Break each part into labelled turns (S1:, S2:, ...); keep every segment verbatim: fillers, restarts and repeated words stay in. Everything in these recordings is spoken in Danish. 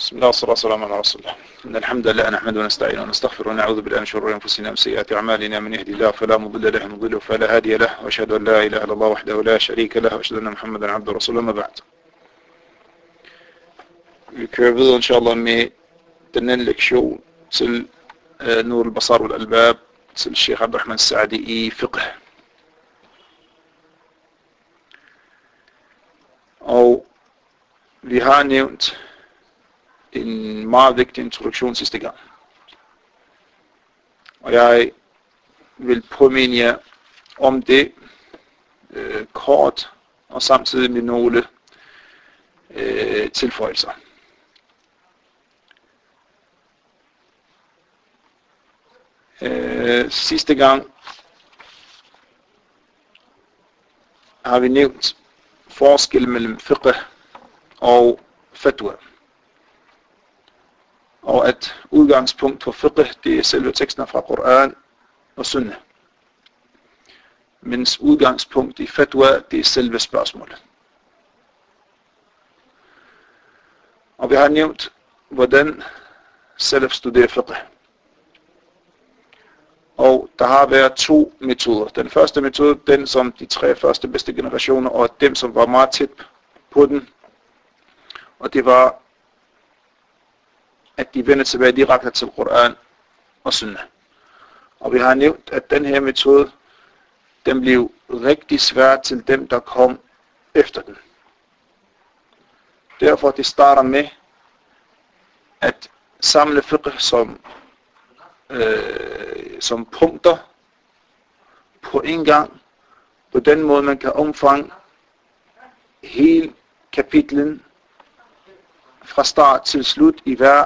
S1: بسم الله والصلاة والسلام على رسول الله. إن الحمد لله نحمده ونستعينه ونستغفره ونعوذ بالله من شرور أنفسنا ومن سيئات أعمالنا. من يهدي الله فلا مضل له ومن يضلل فلا هادي له، وأشهد أن لا إله إلا الله وحده لا شريك له، وأشهد أن محمدا عبده ورسوله. ما بعد. Vi kører videre inshallah med den anden lektion til uh, Nur al-Basar wal-Albab til Sheikh Abdurrahman Saadi i fiqh. Og vi har nævnt en meget vigtig introduktion sidste gang. Og jeg vil påminde jer om det øh, kort og samtidig med nogle øh, tilføjelser. Øh, sidste gang har vi nævnt forskel mellem fiqh og fatwa. Og at udgangspunkt for fiqh, det er selve teksten fra Koran og Sunnah. Mens udgangspunkt i fatwa, det er selve spørgsmålet. Og vi har nævnt, hvordan salaf studerer fiqh. Og der har været to metoder. Den første metode, den som de tre første bedste generationer, og dem som var meget tæt på den. Og det var, at de vender tilbage direkte til Koran og Sunnah. Og vi har nævnt, at den her metode, den blev rigtig svær til dem, der kom efter den. Derfor det starter med at samle fiqh som, øh, som punkter på en gang. På den måde man kan omfange hele kapitlen fra start til slut i hver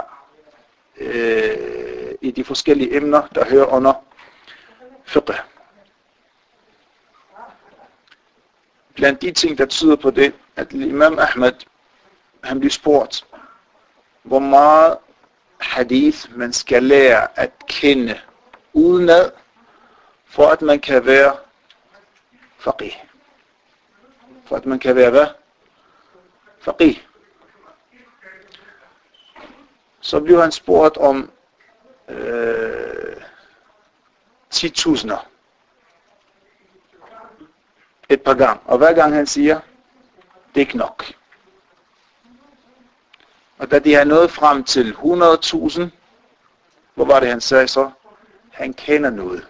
S1: øh, i de forskellige emner, der hører under fiqh. Blandt de ting, der tyder på det, at Imam Ahmed, han bliver spurgt, hvor meget hadith man skal lære at kende udenad, for at man kan være faqih. For at man kan være hvad? Faqih. Så bliver han spurgt om øh, ti tusinder. Et par gange. Og hver gang han siger, det er ikke nok. Og da de har nået frem til hundrede tusind, hvor var det han sagde så? Han kender noget.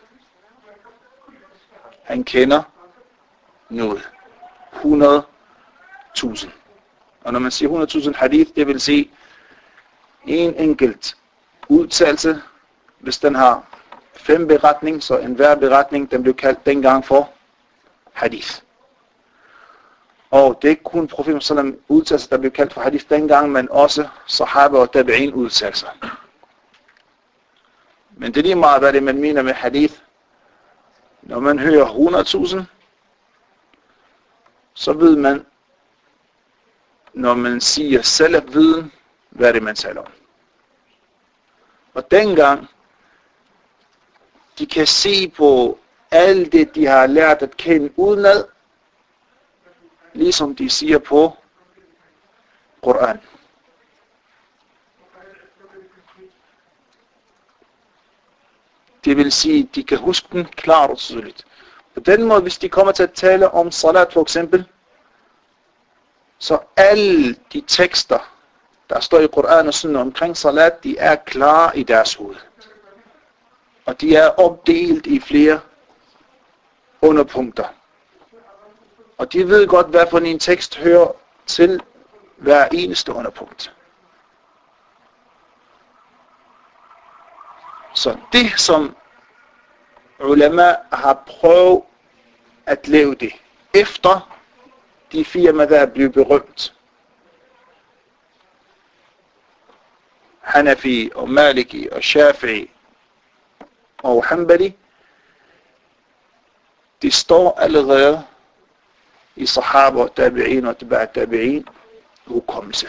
S1: Han kender noget. hundrede tusind. Og når man siger hundrede tusind hadith, det vil sige en enkelt udtalelse, hvis den har fem beretning, så enhver beretning, den blev kaldt dengang for hadith. Og det er ikke kun profeten sallam udtalelser, der blev kaldt for hadith dengang, men også sahaba og tabi'in udtalelser. Men det er lige meget, hvad det man mener med hadith. Når man hører hundrede tusind, så ved man, når man siger salaf-viden, hvad er det, man taler om. Og dengang, de kan se på alt det, de har lært at kende udenad, ligesom de siger på Koran. Det vil sige, de kan huske den klart og tydeligt. På den måde, hvis de kommer til at tale om salat for eksempel, så alle de tekster, der står i Koran og Sunnah omkring salat, de er klare i deres hoved. Og de er opdelt i flere underpunkter. Og de ved godt, hvad for en tekst hører til hver eneste underpunkt. Så det, som ulama har prøvet at lave det, efter de fire madhab blev berømt, Hanafi og Maliki og Shafi'i og Hanbali, de står allerede i sahaba og tabi'in og tabi'at tabi'in hukommelse.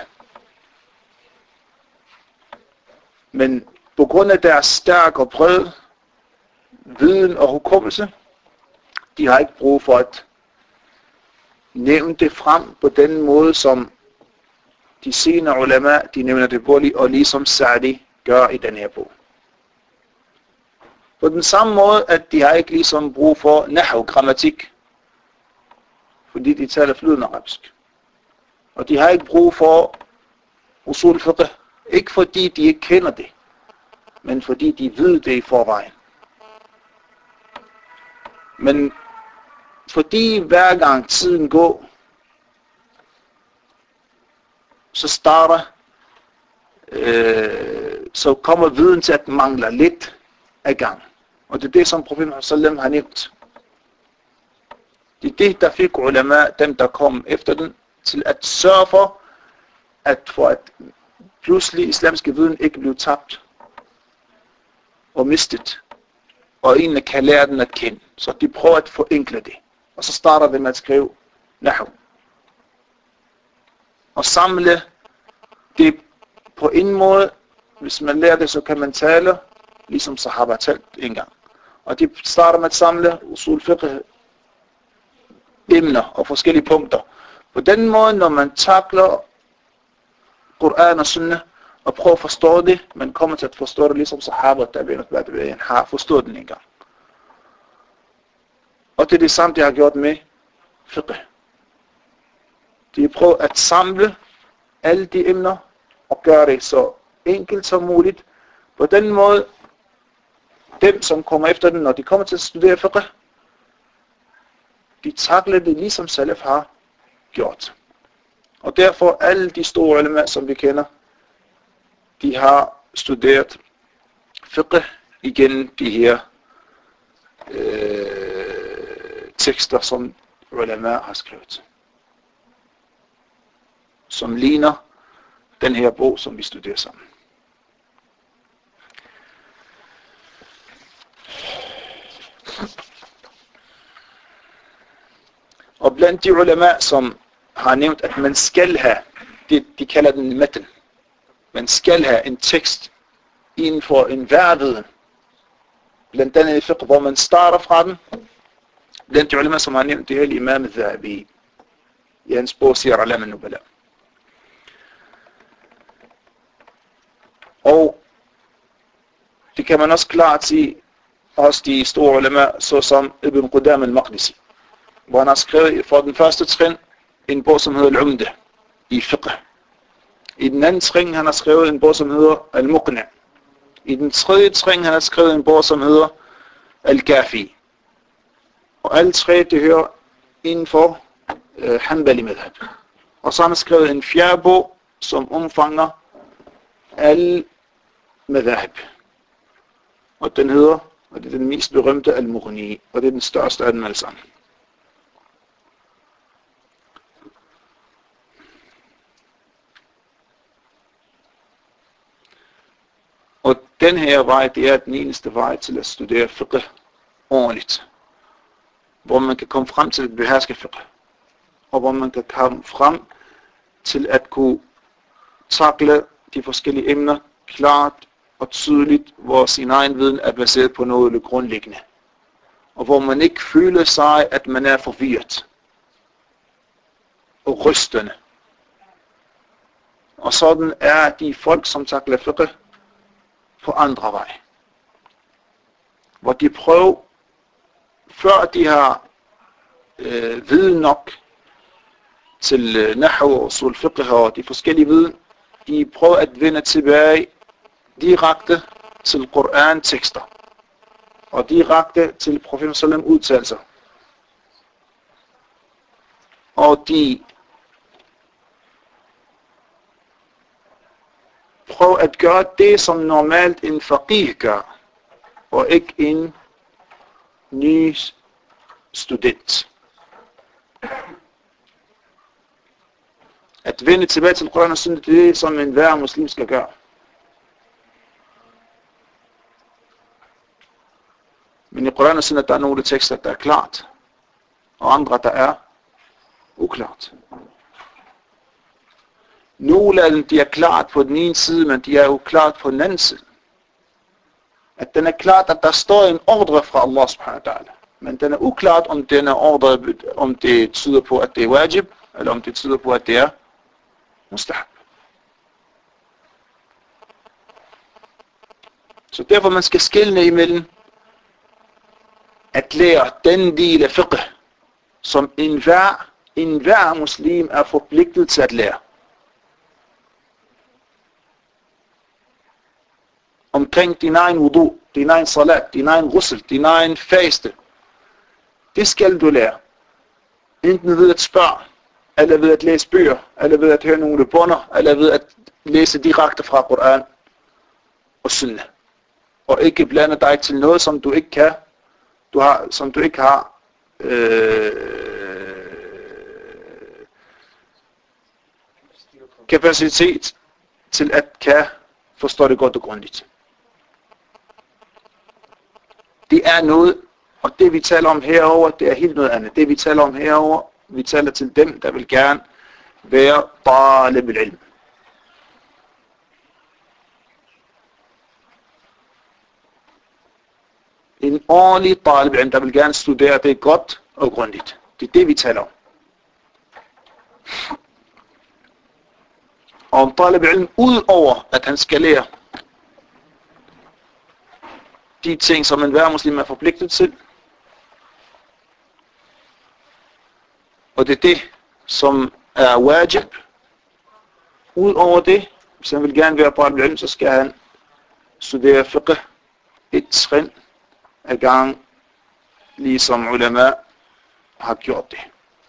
S1: Men på grund af deres stærke og brede viden og hukommelse, de har ikke brug for at nævne det frem på den måde, som de senere ulama, de nævner det både, og ligesom Sa'di gør i den her bog. På den samme måde, at de har ikke ligesom brug for nahv, grammatik, fordi de taler flydende arabisk. Og de har ikke brug for usul fiqh, ikke fordi de ikke kender det, men fordi de ved det i forvejen. Men fordi hver gang tiden går, så starter, øh, så kommer viden til at mangle lidt af gang. Og det er det, som profeten sallam har nævnt. Det er det, der fik ulama, dem der kom efter den, til at sørge for, at for at pludselig islamske viden ikke blev tabt og mistet, og egentlig kan lære den at kende. Så de prøver at forenkle det. Og så starter de med at skrive nahv. Og samle det på en måde. Hvis man lærer det, så kan man tale, ligesom sahaba talt en gang. Og de starter med at samle usul fiqh emner og forskellige punkter. På den måde, når man takler Koran og Sunnah, og prøver at forstå det, man kommer til at forstå det, ligesom sahaba, der har forstået den en gang. Og det er det samme, de har gjort med fiqh. De prøver at samle alle de emner, og gøre det så enkelt som muligt. På den måde, dem som kommer efter den, når de kommer til at studere fiqh, de takler det ligesom salaf har gjort. Og derfor alle de store ulema, som vi kender, de har studeret fiqh igennem de her øh, tekster, som ulema har skrevet. Som ligner den her bog, som vi studerer sammen. Og blandt de ulema, som har nævnt, at man skal have, de, de kalder den meten, man skal have en tekst inden for en værviden, blandt andet i fiqh, hvor man starter fra den. Blandt de ulema, som har nævnt, det er Imam al-Zahabi, i hans bog Siyar A'lam an-Nubala. Og det kan man også klart sige hos de store ulema, såsom Ibn Qudam al-Maqdisi, hvor han har skrevet for den første trin en bog, som hedder Al-Umdah i fiqh. I den anden trin, han har skrevet en bog, som hedder Al-Muqni'. I den tredje trin, han har skrevet en bog, som hedder Al-Kafi. Og alle tre, det hører inden for uh, Hanbali madhab. Og så har han skrevet en fjerde bog, som omfanger al madhab. Og den hedder, og det er den mest berømte, Al-Mughni, og det er den største af den alle sammen. Og den her vej, det er den eneste vej til at studere fiqh ordentligt. Hvor man kan komme frem til at beherske fiqh. Og hvor man kan komme frem til at kunne takle de forskellige emner klart og tydeligt, hvor sin egen viden er baseret på noget grundlæggende. Og hvor man ikke føler sig, at man er forvirret og rystende. Og sådan er de folk, som takler fiqh på andre vej. Hvor de prøver, før de har øh, viden nok til øh, nahw og usul fiqh og de forskellige viden, de prøver at vende tilbage direkte til Koran-tekster og direkte til profeten sallam udtalelser. Og de prøver at gøre det, som normalt en faqih gør, og ikke en ny student. At vende tilbage til Koran og Sunnah, det er det, som enhver muslim skal gøre. Men i Koran og Sunnah, der er nogle tekster, der er klart, og andre, der er uklart. Nogle af dem, de er klart på den ene side, men de er jo klart på den anden side. At den er klart, at der står en ordre fra Allah subhanahu wa ta'ala. Men den er uklart, om den er ordre, om det tyder på, at det er wajib, eller om det tyder på, at det er mustahab. Så derfor man skal skelne imellem at lære den del af fiqh, som enhver, enhver muslim er forpligtet til at lære. Omkring din egen wudu, din egen salat, din egen ghusl, din egen faste. Det skal du lære. Enten ved at spørge, eller ved at læse bøger, eller ved at høre nogle bønner, eller ved at læse direkte fra Koran og Sunnah. Og ikke blande dig til noget, som du ikke kan, du har, som du ikke har øh, kapacitet til at kan forstå det godt og grundigt. Det er noget, og det vi taler om herover, det er helt noget andet. Det vi taler om herover, vi taler til dem, der vil gerne være talib al-ilm. En ordentlig talib al-ilm, der vil gerne studere det godt og grundigt. Det er det, vi taler om. Og om talib al-ilm, udover at han skal lære de ting, som enhver muslim er forpligtet til, og det er det, som er wajib. Udover det, hvis han vil gerne være talib al-ilm, så skal han studere fiqh et trin af gang, ligesom ulama har gjort det.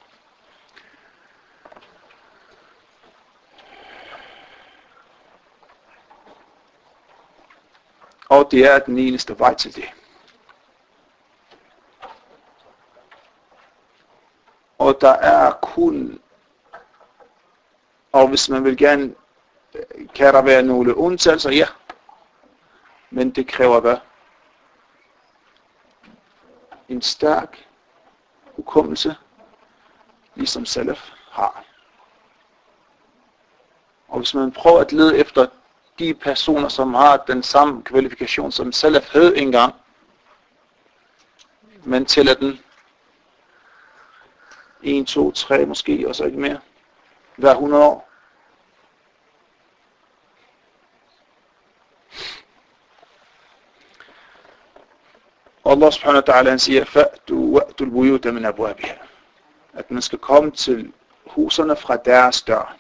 S1: Og det er den eneste vej til det. Og der er kun, og hvis man vil gerne, kan der være nogle undtagelser, ja. Men det kræver hvad? En stærk hukommelse, ligesom salaf har. Og hvis man prøver at lede efter de personer, som har den samme kvalifikation, som salaf havde engang, man tæller den en, to, tre måske, og så ikke mere, hver hundrede år. Og Allah subhanahu wa ta'ala, han siger, fa'tu wa'tu al-buyuta min abwabiha. At man skal komme til huserne fra deres dør.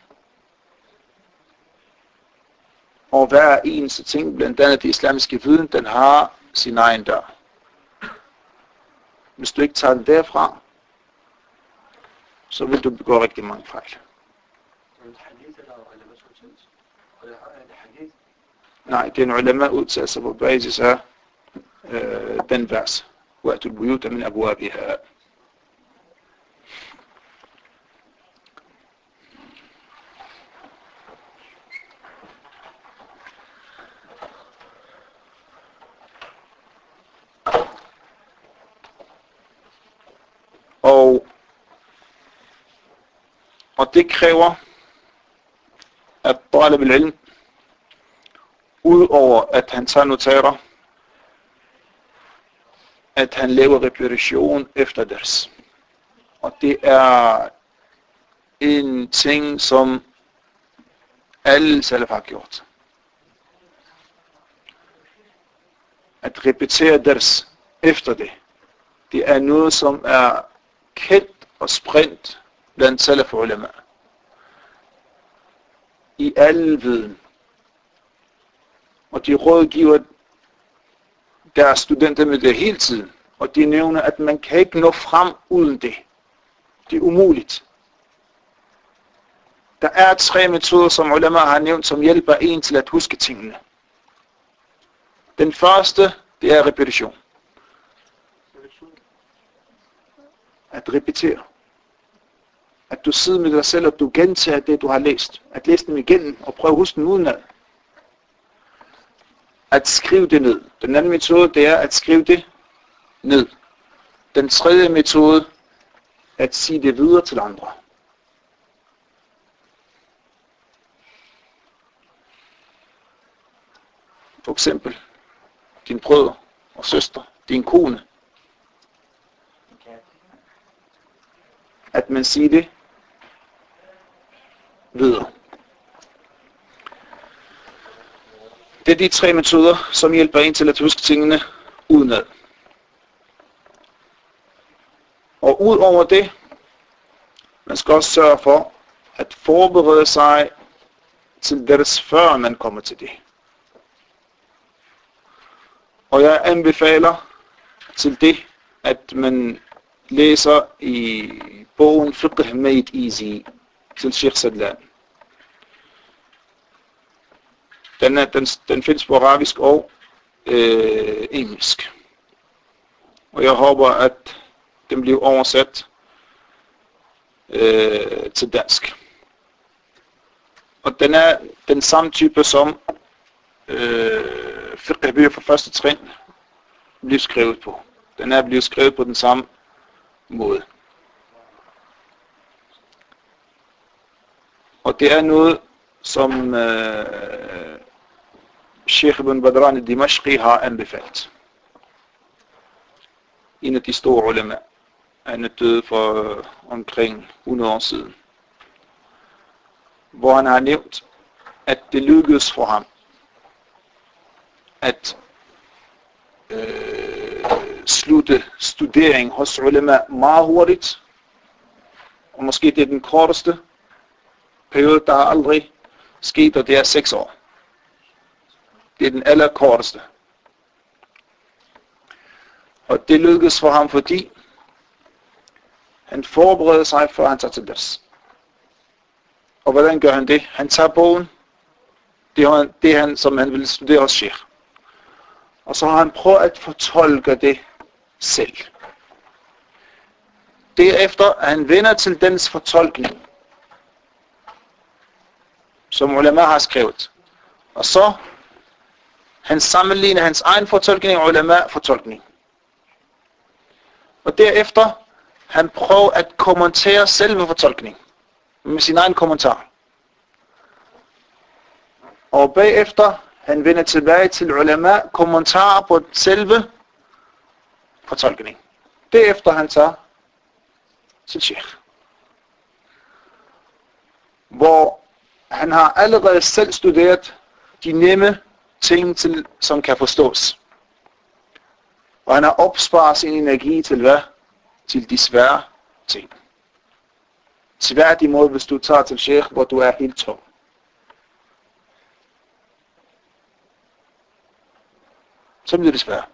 S1: Og hver eneste ting, blandt andet det islamiske viden, den har sin egen dør. Hvis du ikke tager den derfra, så vil du begå rigtig mange fejl. Nej, det er en ulama udtalelse på basis af øh, den vers. Wa'tu al-buyuta min abwabiha. Og, og det kræver, at talib al-ilm, udover at han tager notater, at han laver repetition efter ders. Og det er en ting, som alle salaf har gjort. At repetere ders efter det, det er noget, som er kendt og spredt blandt salaf og ulama. I alle viden. Og de rådgiver deres studenter med det hele tiden. Og de nævner, at man kan ikke nå frem uden det. Det er umuligt. Der er tre metoder, som ulama har nævnt, som hjælper en til at huske tingene. Den første, det er repetition. At repetere. At du sidder med dig selv, og du gentager det, du har læst. At læse dem igen, og prøve at huske den udenad. At skrive det ned. Den anden metode, det er at skrive det ned. Den tredje metode, at sige det videre til andre. For eksempel, din brødre og søster, din kone. At man siger det videre. Det er de tre metoder, som hjælper en til at huske tingene udenad. Og ud over det, man skal også sørge for at forberede sig til deres, før man kommer til det. Og jeg anbefaler til det, at man læser i bogen Fiqh Made Easy til Sheikh Sadlan. Den, er, den, den findes på arabisk og øh, engelsk. Og jeg håber, at den bliver oversat øh, til dansk. Og den er den samme type som øh, fiqh-bøger for første trin bliver skrevet på. Den er blevet skrevet på den samme måde. Og det er noget, som øh, Sheikh Ibn Badran al-Dimashqi har anbefalt. En af de store ulema. Han er død for øh, omkring hundrede år siden. Hvor han har nævnt, at det lykkedes for ham at øh, slutte studering hos ulema meget hurtigt. Og måske det er den korteste periode, der har aldrig sket, og det er seks år. Det er den allerkorteste. Og det lykkedes for ham, fordi han forbereder sig, før han tager til ders. Og hvordan gør han det? Han tager bogen, det er han, det er han som han vil studere hos Sheikh. Og så har han prøvet at fortolke det selv. Derefter er han vender til dens fortolkning, som ulema har skrevet. Og så han sammenligner hans egen fortolkning og ulema fortolkning. Og derefter han prøver at kommentere selve fortolkningen med sin egen kommentar. Og bagefter han vender tilbage til ulema kommentarer på selve fortolkning. Derefter han tager til Sheikh, hvor han har allerede selv studeret de nemme ting, til, som kan forstås. Og han har opsparet sin energi til hvad? Til de svære ting. Svært imod, hvis du tager til Sheikh, hvor du er helt tom. Så bliver det svært.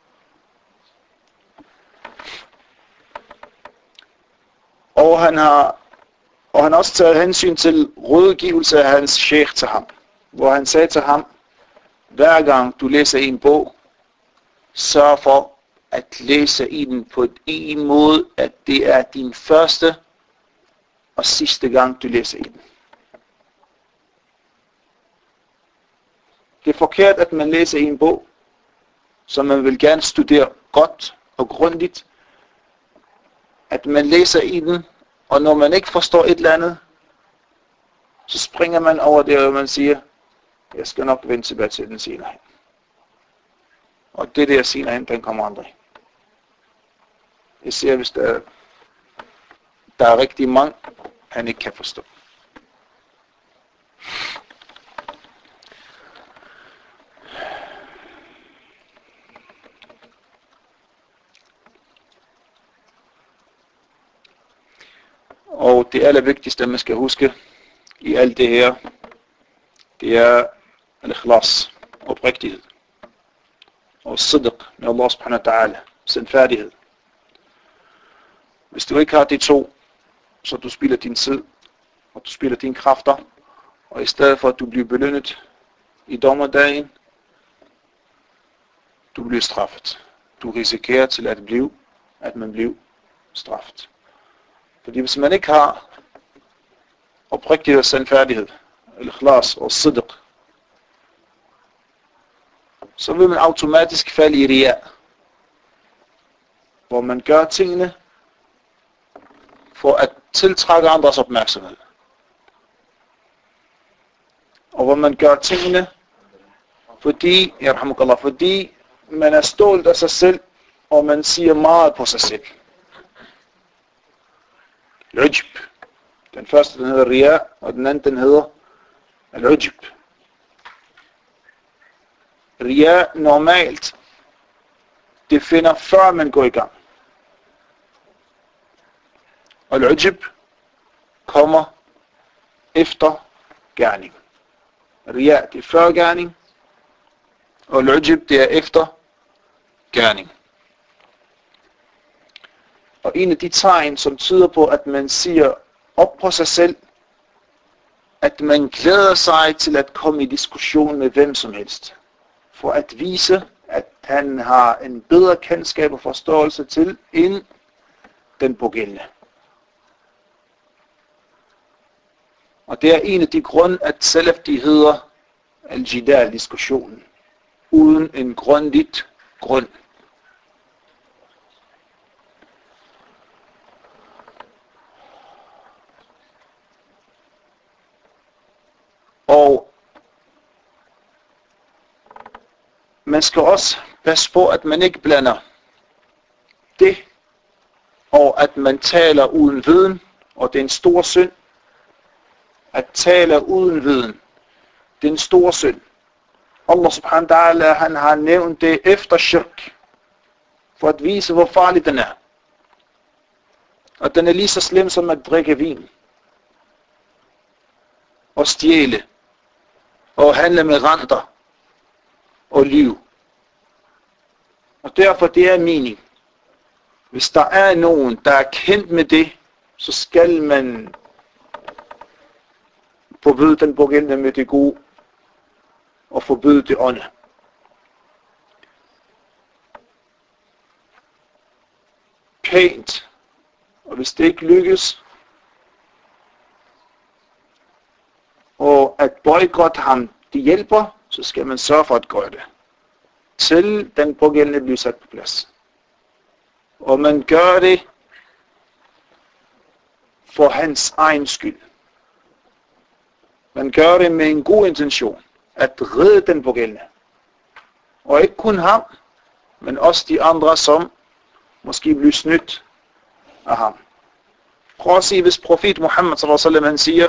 S1: Og han har og han har også taget hensyn til rådgivelse af hans sheikh til ham, hvor han sagde til ham, hver gang du læser en bog, sørg for at læse i den på en måde, at det er din første og sidste gang du læser i den. Det er forkert, at man læser i en bog, som man vil gerne studere godt og grundigt, at man læser i den, og når man ikke forstår et eller andet, så springer man over det, og man siger, jeg skal nok vende tilbage til den senere hen. Og det der senere hen, den kommer aldrig. Jeg ser, hvis der, der er rigtig mange, han ikke kan forstå. Og det allervigtigste, man skal huske i alt det her, det er al-ikhlas, oprigtighed. Og sidq med Allah subhanahu wa ta'ala, sandfærdighed. Hvis du ikke har de to, så du spilder din tid, og du spilder dine kræfter, og i stedet for at du bliver belønnet i dommerdagen, du bliver straffet. Du risikerer til at blive, at man bliver straffet. Fordi hvis man ikke har oprigtighed og sandfærdighed, al-ikhlas og sidq, så vil man automatisk falde i riya, hvor man gør tingene for at tiltrække andres opmærksomhed. Og hvor man gør tingene, fordi, yarhamukallah, fordi man er stolt af sig selv, og man siger meget på sig selv. Al-ujb. Den første, den hedder riya, og den anden, den hedder al-ujb. Ria normalt, det finder før man går i gang. Og al-ujub kommer efter gerning. Ria, det er før gerning, og al-ujub, det er efter gerning. Og en af de tegn, som tyder på, at man siger op på sig selv, at man glæder sig til at komme i diskussion med hvem som helst, for at vise, at han har en bedre kendskab og forståelse til, end den pågældende. Og det er en af de grunde, at salaf de hedder al-jidal, diskussionen, uden en grundigt grund. Og man skal også passe på, at man ikke blander det, og at man taler uden viden, og det er en stor synd. At tale uden viden, det er en stor synd. Allah subhanahu wa ta'ala, han har nævnt det efter shirk, for at vise, hvor farlig den er. Og den er lige så slem som at drikke vin, og stjæle, og handle med renter, og lyve. Og derfor det er mening. Hvis der er nogen, der er kendt med det, så skal man forbyde den pågældende med det gode, og forbyde det onde. Pænt. Og hvis det ikke lykkes, og at boykotte ham, det hjælper, så skal man sørge for at gøre det, til den pågældende bliver sat på plads. Og man gør det for hans egen skyld. Man gør det med en god intention, at redde den pågældende. Og ikke kun ham, men også de andre, som måske bliver snydt af ham. Prøv at se, hvis profet Muhammad sallallahu alaihi wasallam han siger,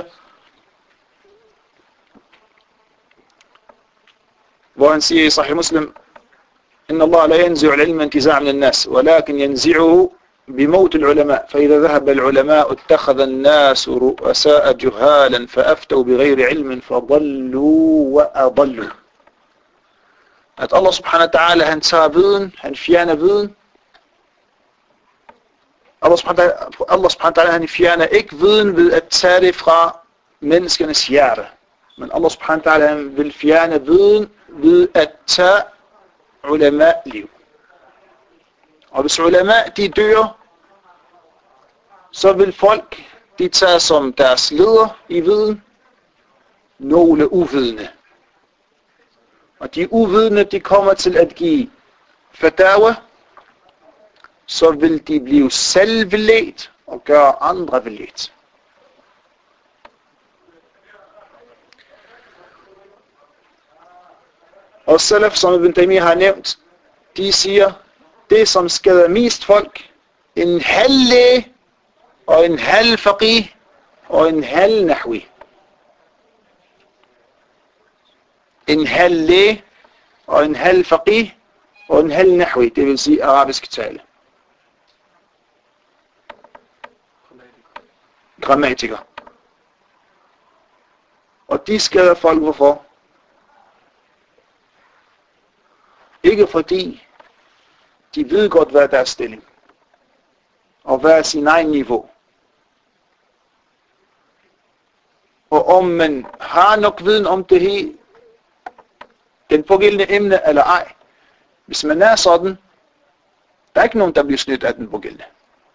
S1: hvor han siger i Sahih Muslim, إن الله لا ينزع العلم انتزاعا من الناس ولكن ينزعه بموت العلماء فإذا ذهب العلماء اتخذ الناس رؤساء جهالا فأفتوا بغير علم فضلوا وأضلوا. At Allah subhanahu wa ta'ala han tager viden, han fjerner viden. Allah subhanahu wa ta'ala han fjerner ikke viden ved at tage det fra menneskenes hjerte. Men Allah subhanahu wa ta'ala han vil fjerne viden ved at tage ulama liv. Og hvis ulama de dør, så vil folk de tage som deres leder i viden nogle uvidende. Og de uvidende de kommer til at give fatawa, så vil de blive selvledt og gøre andre veledt. Og salaf, som Ibn Taymiyyah har nævnt, de siger, det som skader mest folk, en halv læge, og en halv faqih, og en halv nahwi. En halv læge, og en halv faqih, og en halv nahwi, det vil sige arabisk tale. Grammatiker. Og de skader folk, hvorfor? Ikke fordi de ved godt, hvad deres stilling, og hvad er sin egen niveau. Og om man har nok viden om det her, den pågældende emne eller ej. Hvis man er sådan, der er ikke nogen, der bliver snydt af den pågældende.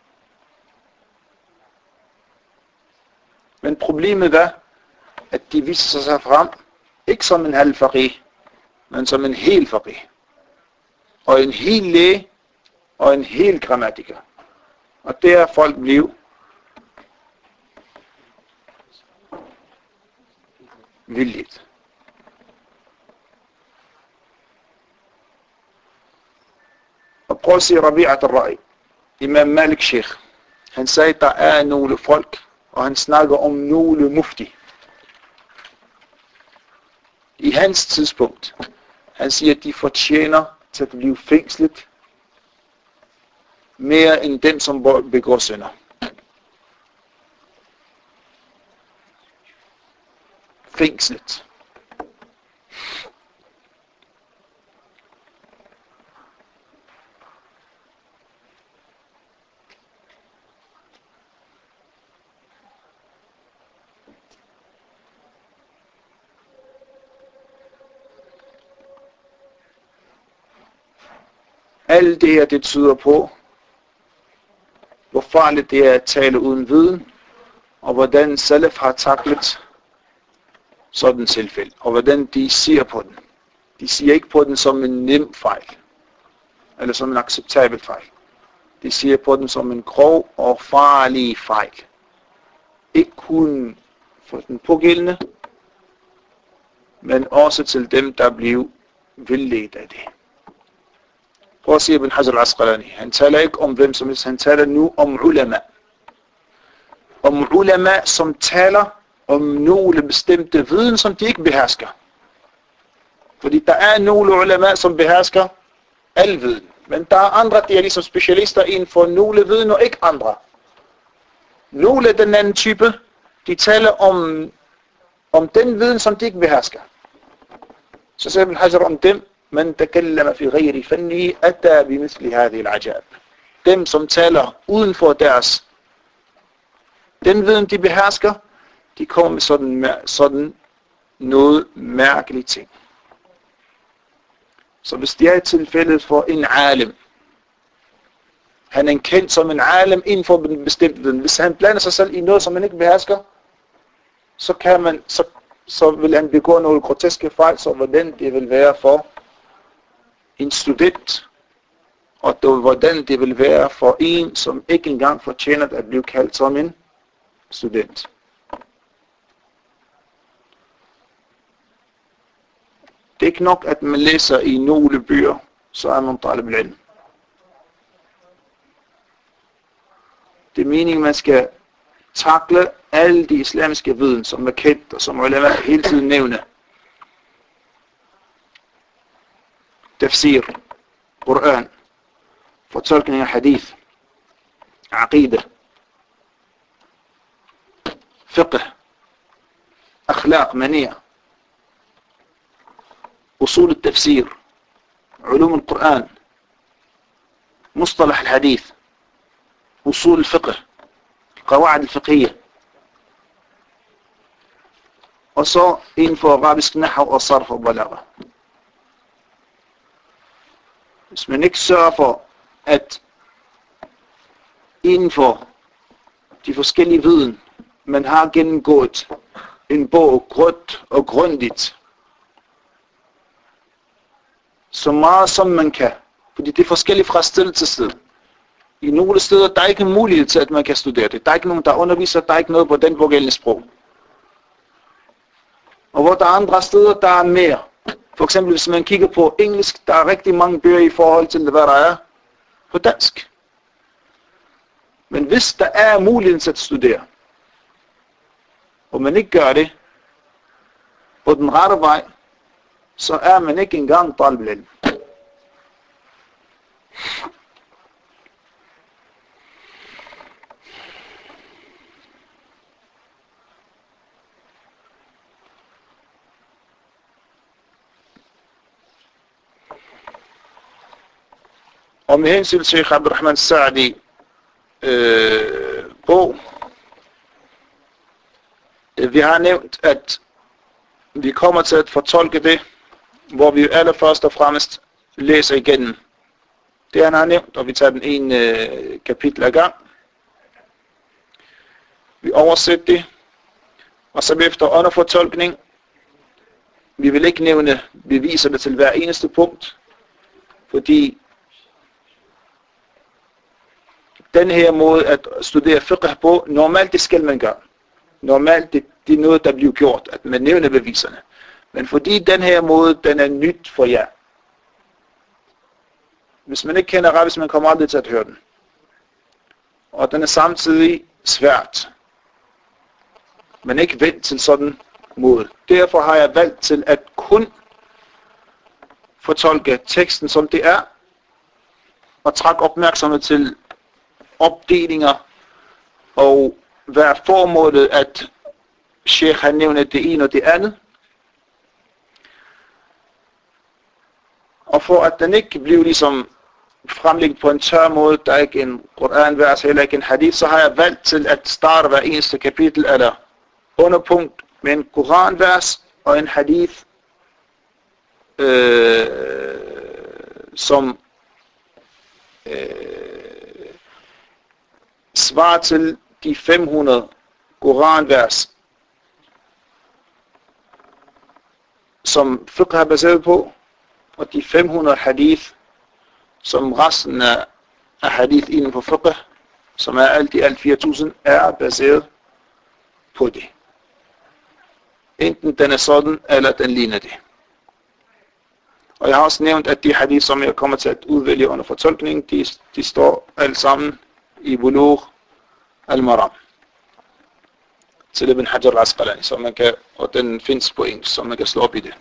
S1: Men problemet er, at de viser sig frem, ikke som en halv faqih, men som en hel faqih. Og en hel læge, og en hel grammatiker. Og det er folk blev vildt. Og prøv at se Rabi'at al-Ra'i. Imam Malik Sheikh. Han sagde, der er nogle folk, og han snakker om nogle mufti. I hans tidspunkt. Han siger, at de fortjener til at blive fængslet mere end dem, som begår synder. Fængslet. Alt det her, det tyder på, hvor farligt det er at tale uden viden, og hvordan salaf har taklet sådan tilfælde, og hvordan de siger på den. De siger ikke på den som en nem fejl, eller som en acceptabel fejl. De siger på den som en grov og farlig fejl. Ikke kun for den pågældende, men også til dem, der bliver vildledt af det. Prøv at sige Ibn Hajar al-Asqalani. Han taler ikke om hvem som helst, han taler nu om ulama. Om ulama, som taler om nogle bestemte viden, som de ikke behersker. Fordi der er nogle ulama, som behersker al viden. Men der er andre, de er ligesom specialister inden for nogle viden og ikke andre. Nogle af den anden type, de taler om, om den viden, som de ikke behersker. Så siger Ibn Hajar om dem, من تكلم في غير فنه أتى بمثل هذه العجائب. Dem, som taler uden for deres den viden, de behersker, de kommer med sådan, sådan noget mærkeligt ting. Så hvis det er et tilfælde for en alim, han er kendt som en alim inden for en bestemt viden. Hvis han blander sig selv i noget, som han ikke behersker, så, kan man, så, så vil han begå nogle groteske fejl, så hvordan det vil være for en student, og hvordan det vil være for en, som ikke engang fortjener at blive kaldt som en student. Det er ikke nok, at man læser i nogle bøger, så er man talib al-ilm. Det er meningen, man skal takle alle de islamiske viden, som er kendt, og som ulama hele tiden nævner. Tafsir, Quran, fortolkning af hadith, aqida, fiqh, akhlaq, manier, usul al-tafsir, علوم القرآن, مصطلح الحديث, أصول الفقه, القواعد الفقهية, og så inden for arabisk nahw og sarf og balagha. Hvis man ikke sørger for, at inden for de forskellige viden, man har gennemgået en bog grønt og grundigt, så meget som man kan, fordi det er forskelligt fra sted til sted. I nogle steder, der er ikke mulighed til, at man kan studere det. Der er ikke nogen, der underviser, der er ikke noget på den pågældende sprog. Og hvor der er andre steder, der er mere. For eksempel, hvis man kigger på engelsk, der er rigtig mange bøger i forhold til, hvad der er på dansk. Men hvis der er mulighed til at studere, og man ikke gør det på den rette vej, så er man ikke engang talib al-ilm. Og med hensyn til Sheikh Abdurrahman Sa'di øh, bog, vi har nævnt, at vi kommer til at fortolke det, hvor vi allerførst og fremmest læser igennem det, han har nævnt, og vi tager den ene øh, kapitel ad gang. Vi oversætter det, og så efter underfortolkning, vi vil ikke nævne beviserne til hver eneste punkt, fordi den her måde at studere fiqh på, normalt det skal man gøre. Normalt det, det er noget, der bliver gjort, at man nævner beviserne. Men fordi den her måde, den er nyt for jer. Hvis man ikke kender arabisk, man kommer aldrig til at høre den. Og den er samtidig svært. Men ikke vendt til sådan måde. Derfor har jeg valgt til at kun fortolke teksten som det er, og trække opmærksomhed til opdelinger, og hvad er formålet, at Sheikh har nævnt det ene og det andet. Og for at den ikke bliver ligesom fremlægget på en tør måde, der er ikke en Koran-vers, heller ikke en hadith, så har jeg valgt til at starte hver eneste kapitel eller underpunkt med en Koran-vers og en hadith, øh, som øh, svarer til de fem hundrede Koran-vers, som fiqh er baseret på, og de fem hundrede hadith, som resten af hadith inden for fiqh, som er alt i alt fire tusind, er baseret på det. Enten den er sådan, eller den ligner det. Og jeg har også nævnt, at de hadith, som jeg kommer til at udvælge under fortolkning, de, de står alle sammen i Bulugh al-Maram til Ibn Hajar al-Asqalani, så man kan, og den findes på engelsk, så man kan slå op i det.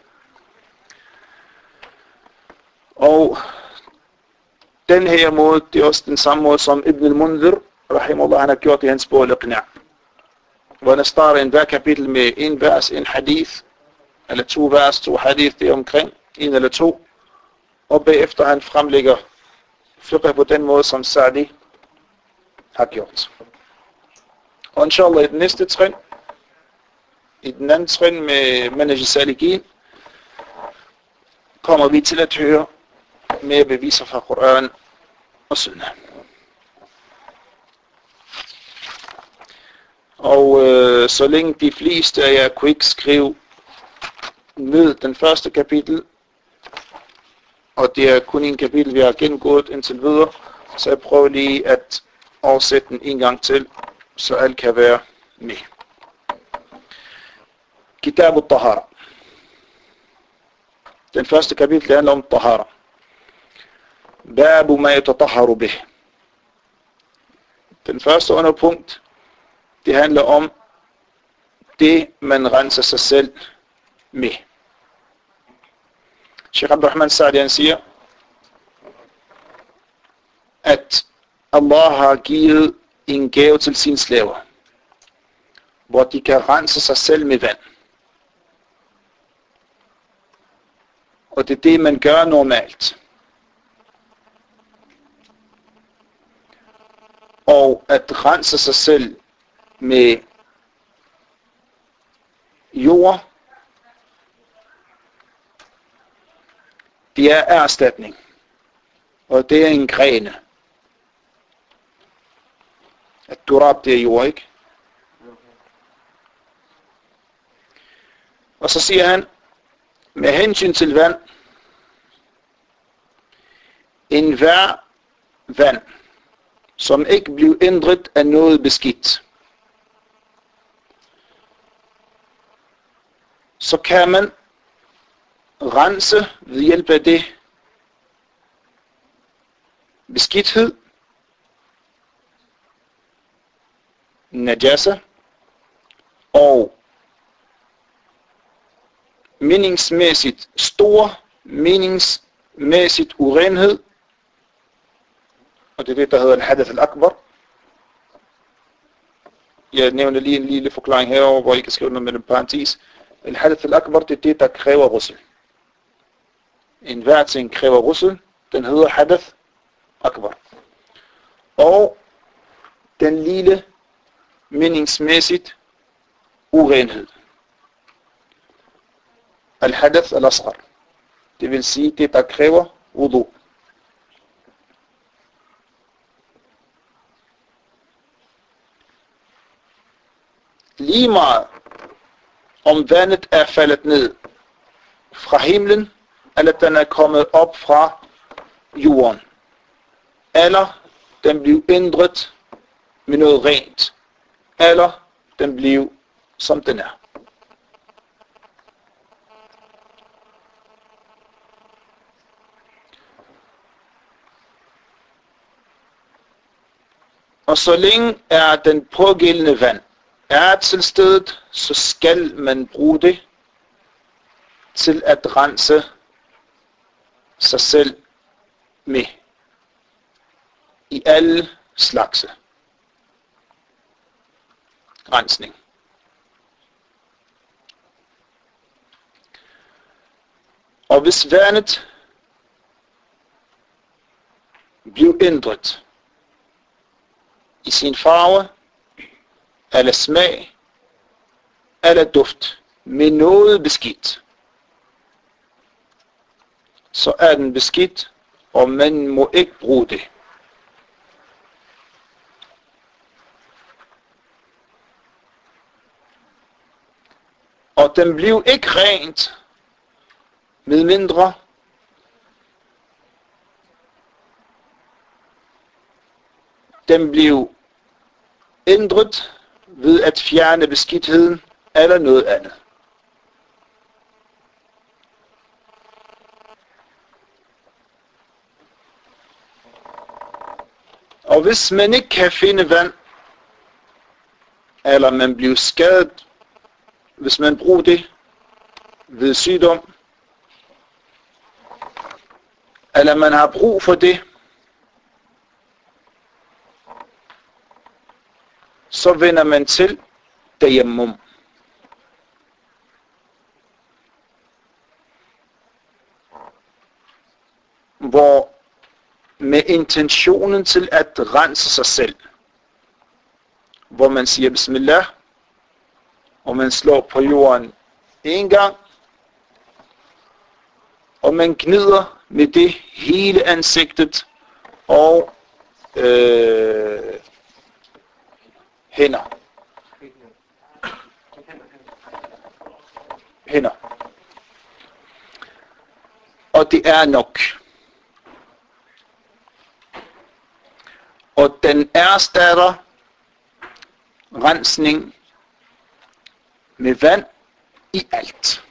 S1: Og den her måde, det er også den samme måde, som Ibn al-Mundhir, rahimahullah, han har gjort i hans bog al-Iqna', hvor han starter en hver kapitel med en vers, en hadith, eller to vers, to hadith, det er omkring, en eller to, og bagefter han fremlægger fiqh på den måde, som Sa'di har gjort. Og inshallah i den næste trin, i den anden trin med Manhaj al-Salikin, kommer vi til at høre mere beviser fra Koran og Sunnah. Og øh, så længe de fleste af jer kunne ikke skrive ned den første kapitel, og det er kun en kapitel, vi har gennemgået indtil videre, så jeg prøver lige at oversætte den en gang til, så alt kan være med. Kitab al-Tahara. Den første kapitel handler om Tahara. Babu ma yatatahharu bih. Den første underpunkt, det handler om det, man renser sig selv med. Sheikh Abdurrahman Sa'di han siger, at Allah har givet en gave til sine slaver, hvor de kan rense sig selv med vand. Og det er det, man gør normalt. Og at rense sig selv med jord, det er erstatning. Og det er en grene. At durab, det er jord, ikke? Og så siger han, med hensyn til vand, en hver vand, som ikke blev ændret af noget beskidt, så kan man rense ved hjælp af det beskidthed, najasa, og meningsmæssigt stor, meningsmæssigt urenhed, og det er det, der hedder al-hadath al-akbar. Jeg nævner lige en lille forklaring herover, hvor I kan skrive noget med en parentes. Al-hadath al-akbar, det er det, der kræver ghusl. En hver ting kræver ghusl, den hedder hadath akbar. Og den lille meningsmæssigt urenhed, al-hadath al-asghar, det vil sige det, der kræver wudu. Lige meget om vandet er faldet ned fra himlen, eller den er kommet op fra jorden, eller den blev ændret med noget rent, eller den blev som den er. Og så længe er den pågældende vand er til stedet, så skal man bruge det til at rense sig selv med i alle slags rensning. Og hvis vandet bliver ændret i sin farve, eller smag, eller duft, med noget beskidt, så er den beskidt, og man må ikke bruge det. Og den bliver ikke rent, med mindre den bliver ændret ved at fjerne beskidtheden eller noget andet. Og hvis man ikke kan finde vand, eller man bliver skadet, hvis man bruger det ved sygdom, eller man har brug for det, så vender man til tayammum. Hvor med intentionen til at rense sig selv, hvor man siger bismillah, og man slår på jorden en gang, og man gnider med det hele ansigtet og øh, hænder. Hænder. Og det er nok. Og den erstatter rensning med vand i alt.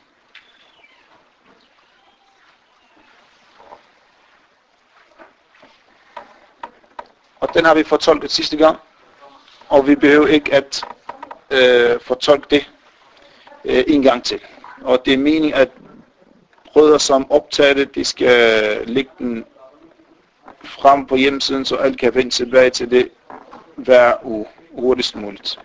S1: Og den har vi fortolket sidste gang, og vi behøver ikke at øh, fortolke det øh, en gang til. Og det er meningen, at brødre som optager det, de skal lægge den frem på hjemmesiden, så alle kan vende tilbage til det hver uge hurtigst muligt.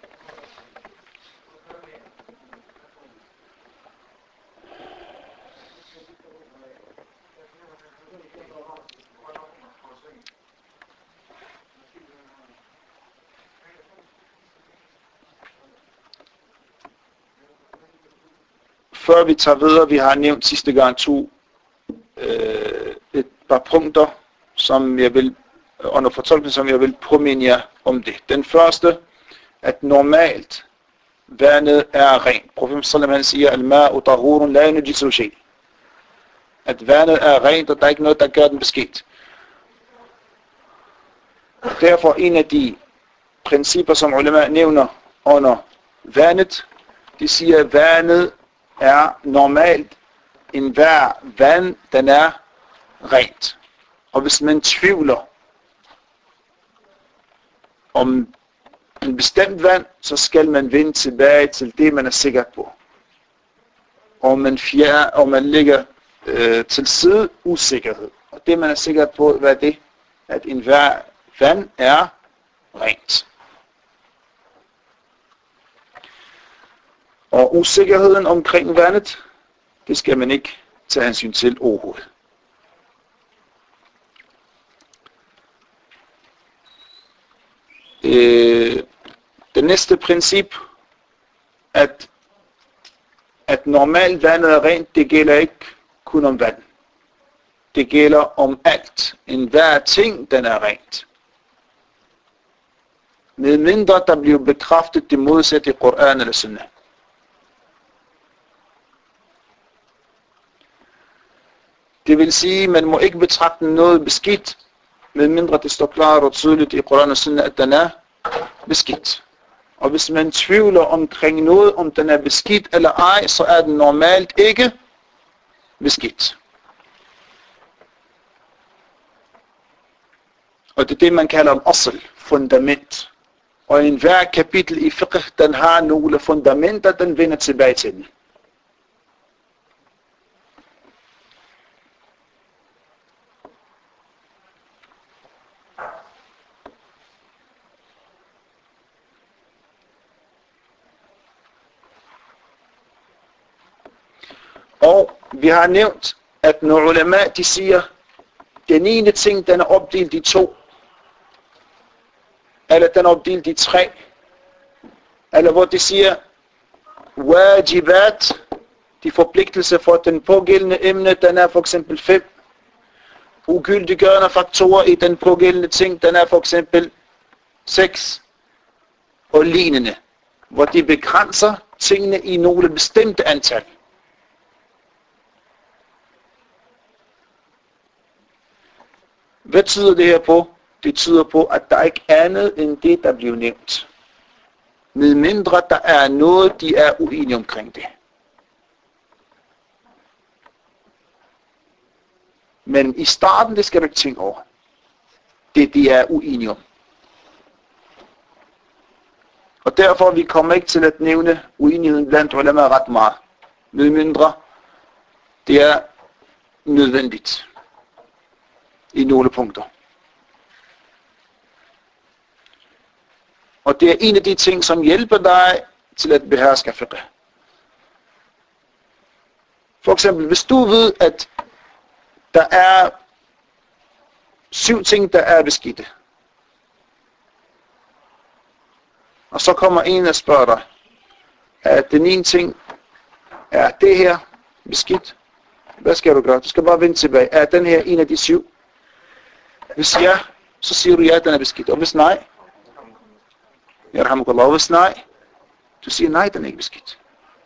S1: Før vi tager videre, vi har nævnt sidste gang to øh, et par punkter, som jeg vil, under fortolkning, som jeg vil påminde jer om det. Den første, at normalt vandet er rent. Profeten sallallahu alaihi wasallam siger, al-ma'u tahurun la yunjisu shay. At vandet er rent, og der er ikke noget, der gør den beskidt. Derfor en af de principper, som ulema nævner under vandet, de siger, at vandet er normalt en hver vand, den er rent. Og hvis man tvivler om en bestemt vand, så skal man vende tilbage til det, man er sikker på. Og man, fjer, og man lægger øh, til side usikkerhed. Og det, man er sikker på, hvad er det? At en hver vand er rent. Og usikkerheden omkring vandet, det skal man ikke tage hensyn til overhovedet. Øh, det næste princip, at, at normalt vandet er rent, det gælder ikke kun om vand. Det gælder om alt. En hver ting, den er rent. Med mindre der bliver bekræftet det modsatte i Koran eller Sunnah. Det vil sige, at man må ikke betragte noget beskidt, med mindre det står klart og tydeligt i Koran og Sunnah, at den er beskidt. Og hvis man tvivler omkring noget, om den er beskidt eller ej, så er den normalt ikke beskidt. Og det er det, man kalder en asl, fundament. Og en hver kapitel i fiqh, den har nogle fundamenter, den vender tilbage til den. Og vi har nævnt, at når ulema, de siger, den ene ting, den er opdelt i to, eller den er opdelt i tre, eller hvor de siger, wajibat, de forpligtelser for den pågældende emne, den er for eksempel fem. Ugyldiggørende faktorer i den pågældende ting, den er for eksempel seks. Og lignende, hvor de begrænser tingene i nogle bestemte antal. Hvad tyder det her på? Det tyder på, at der ikke er andet end det, der bliver nævnt. Med mindre der er noget, de er uenige omkring det. Men i starten, det skal du ikke tænke over. Det, de er uenige om. Og derfor vi kommer ikke til at nævne uenigheden blandt ulema ret meget. Med mindre det er nødvendigt i nogle punkter. Og det er en af de ting, som hjælper dig til at beherske fiqh. For eksempel, hvis du ved, at der er syv ting, der er beskidte. Og så kommer en og spørger dig, at den ene ting er det her beskidt. Hvad skal du gøre? Du skal bare vende tilbage. Er den her en af de syv? Hvis ja, så siger du ja, at den er beskidt. Og hvis nej, yarhamukallah, hvis nej, du siger nej, den er ikke beskidt.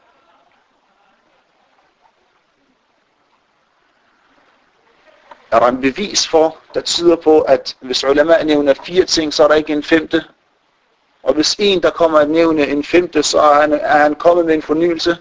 S1: Er der en bevis for, der tyder på, at hvis ulema nævner fire ting, så er der ikke en femte? Og hvis en, der kommer at nævne en femte, så er han, er han kommet med en fornyelse?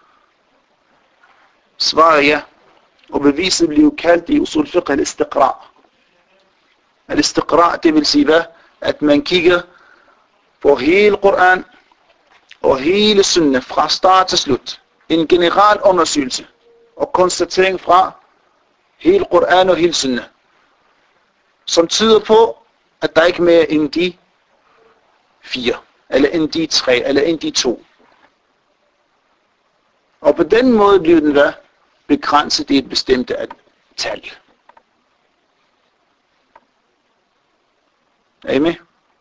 S1: Svaret ja. Og beviset bliver kaldt i usul fiqh al-istiqra'. Al-istiqra', det vil sige hvad? At man kigger på hele Koran og hele sunnah fra start til slut. En general undersøgelse og konstatering fra hele Koran og hele sunnah, som tyder på, at der ikke er mere end de fire, eller end de tre, eller end de to. Og på den måde bliver den hvad? Begrænset i et bestemt tal. Er I med?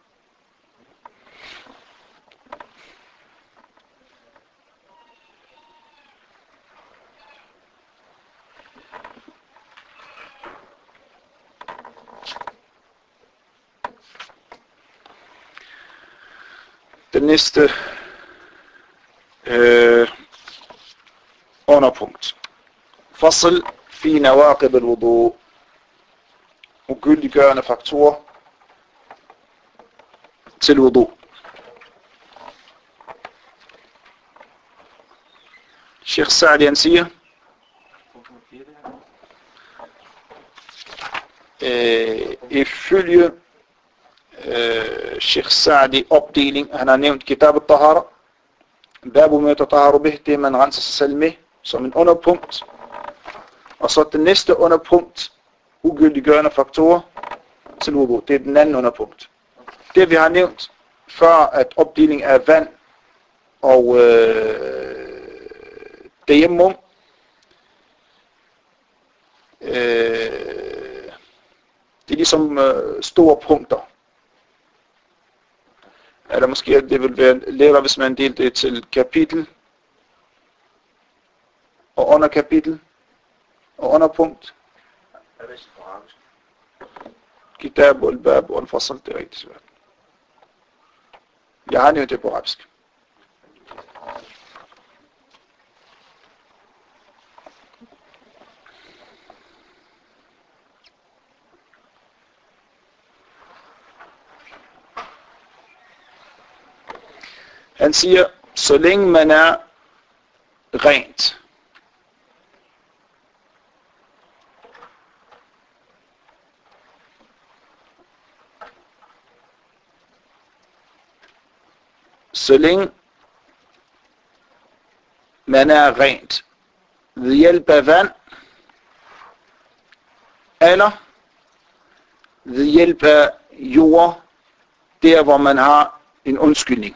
S1: Den næste øh, underpunkt. Fasl fi nawaqib al-wudu. Ugyldiggørende faktorer til wudu. Sheikh Sa'di han siger, øh, ifølge øh, Sheikh Sa'di opdeling, han har nævnt Kitab al-Tahara, babu ma yatataharu bih, det man renser sig selv med, som en underpunkt. Og så den næste underpunkt, ugyldiggørende faktorer til wudu. Det er den anden underpunkt. Det vi har nævnt før, at opdeling af vand og øh, tayammum, øh, det er ligesom øh, store punkter. Eller måske det vil være lettere, hvis man delte det til kapitel og underkapitel og underpunkt. Kitab og al-bab og al-fasl, det er rigtig svært. Jeg har nævnt det på arabisk. Han siger, så længe man er rent, så længe man er rent ved hjælp af vand, eller ved hjælp af jord, der hvor man har en undskyldning.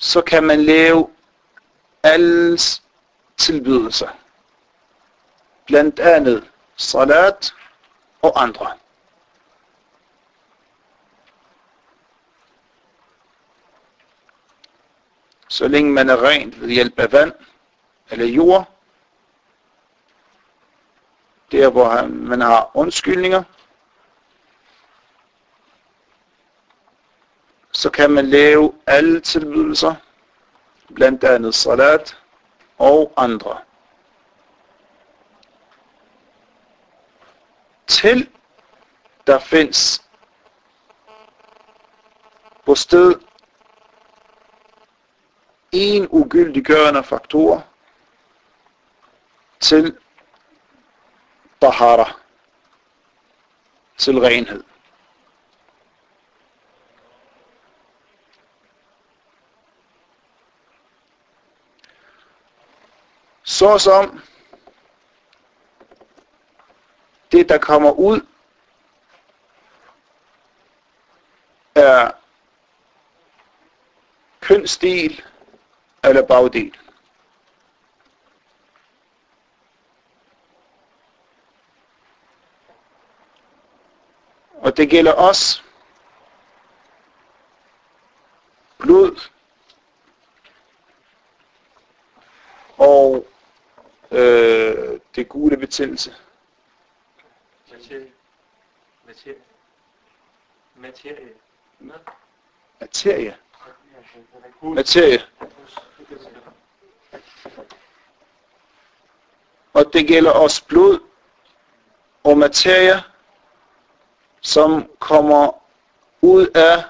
S1: så kan man lave alles tilbydelser. Blandt andet salat og andre. Så længe man er rent ved hjælp af vand eller jord, der hvor man har undskyldninger, så kan man lave alle tilbydelser, blandt andet salat og andre. Til der findes på sted en ugyldiggørende faktor til tahara, til renhed. Så som det, der kommer ud, er kønsdel eller bagdel. Og det gælder også blod og øh, det gule betændelse.
S2: Materie. Materie. Materie.
S1: Materie. Materie. Og det gælder også blod og materie, som kommer ud af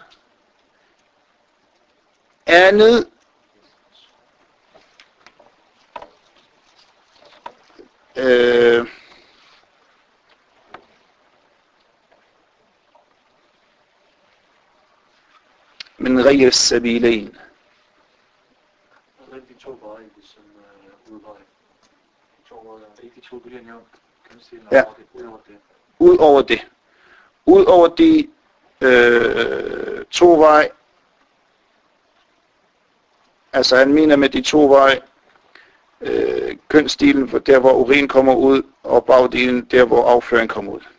S1: andet øh, من غير السبيلين.
S2: De to veje, som er udveje. De to veje, ikke de to billige nævnt. Kan du sige
S1: Ja.
S2: noget det?
S1: Ud over det. Ud over de øh, to veje, altså han mener med de to veje, øh, kønsdelen for der hvor urin kommer ud, og bagdelen der hvor afføring kommer ud.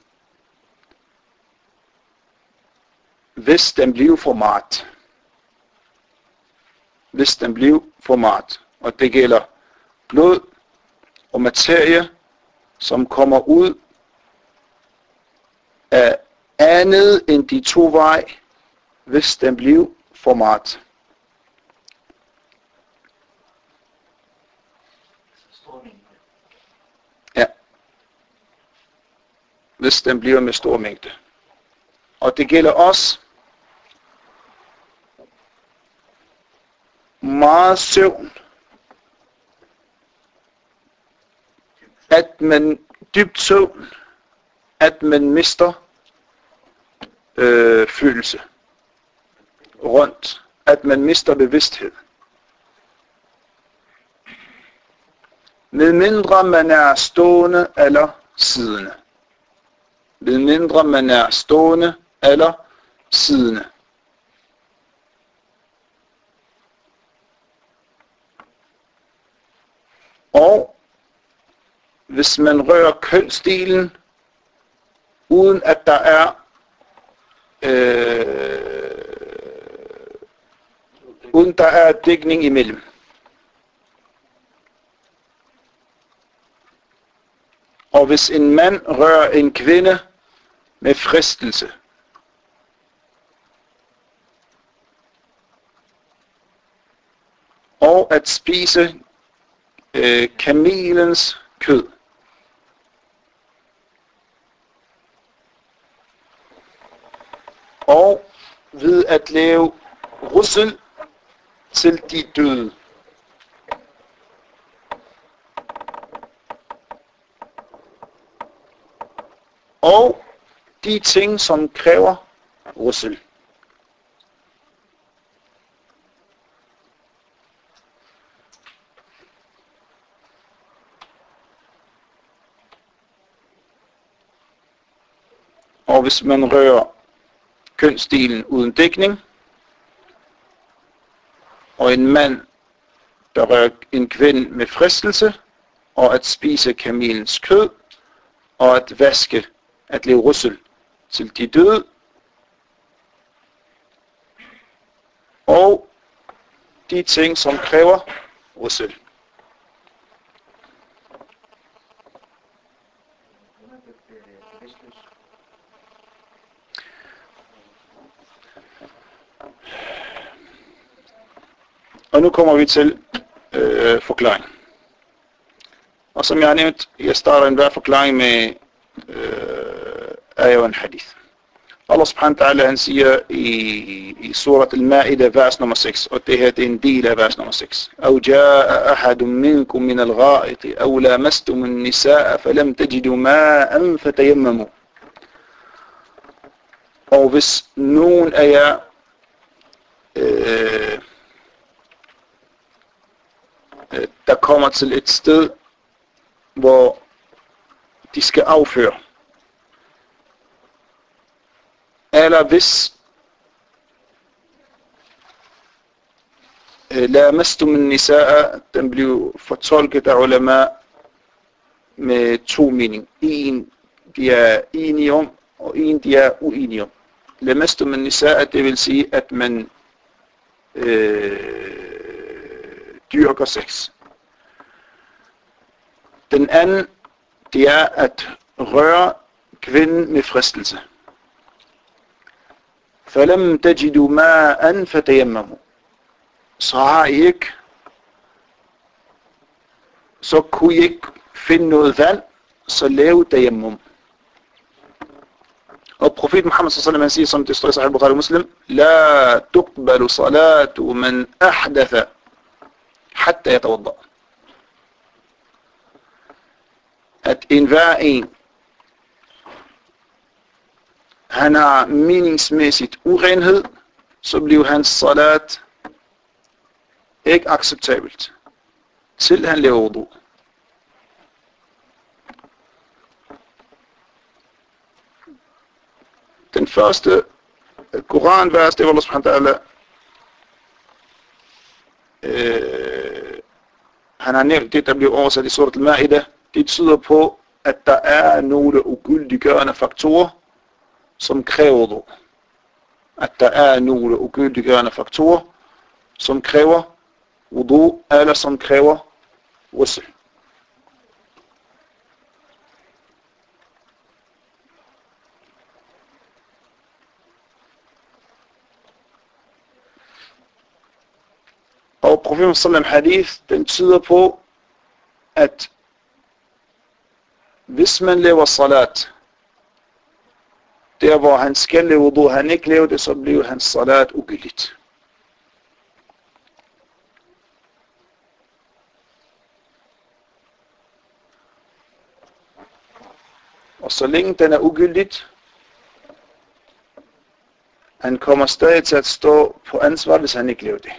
S1: Hvis den bliver for meget. Hvis den bliver for meget. Og det gælder blod og materie, som kommer ud af andet end de to veje, hvis den bliver for meget. Ja. Hvis den bliver med stor mængde. Og det gælder også meget søvn. At man dybt søvn, at man mister øh, følelse rundt, at man mister bevidsthed. Med mindre man er stående eller siddende. Med mindre man er stående eller siddende. Og hvis man rører kønsdelen, uden at der er øh, uden der er dækning imellem. Og hvis en mand rører en kvinde med fristelse, og at spise øh, kamelens kød, og ved at lave russel til de døde. Og de ting, som kræver russel. Og hvis man rører kønsdelen uden dækning, og en mand berører en kvinde med fristelse, og at spise kamelens kød, og at vaske, at leve russel til de døde, og de ting, som kræver russel. Og nu kommer vi til øh, forklaring. Og som jeg har nævnt, jeg starter enhver forklaring med øh, ayah og en hadith. Allah subhanahu wa ta'ala, han siger i, i surat al-Ma'idah, vers nummer seks, og det her det er en del af vers nummer seks. أو جاء أحد منكم من الغائط أو لامستم النساء فلم تجدوا ماء فتيمموا. Og hvis nogen af jer øh, der kommer til et sted, hvor de skal afføre, eller hvis lamastum an-nisaa, den blev fortolket af ulama med to mening. En, de er enige om, og en, de er uenige om. Lamastum an-nisaa, det vil sige, at man øh, dyrker sex. Den anden, det er at røre kvinden med fristelse. فَلَمْ تَجِدُوا مَاءً فَتَيَمَّمُوا. Så har I ikke, så kunne I ikke finde noget vand, så lav tayammum. Og profeten Muhammad sallallahu alaihi wasallam siger, som det står i Sahih Bukhari Muslim, لا تقبل صلاة من أحدث حتى يتوضأ. At enhver en, han har meningsmæssigt urenhed, så bliver hans salat ikke acceptabelt, til han laver wudu. Den første Koranvers, det var Allah subhanahu wa ta'ala, øh, han har nævnt det, der blev oversat i surat al-Ma'idah. Det tyder på, at der er nogle ugyldiggørende faktorer, som kræver wudu. At der er nogle ugyldiggørende faktorer, som kræver wudu, eller som kræver ghusl. Og profeten sallallahu alaihi hadith, den tyder på, at hvis man laver salat, der hvor han skal lave wudu, han ikke laver det, så bliver hans salat ugyldigt. Og så længe den er ugyldigt, han kommer stadig til at stå på ansvar, hvis han ikke laver det.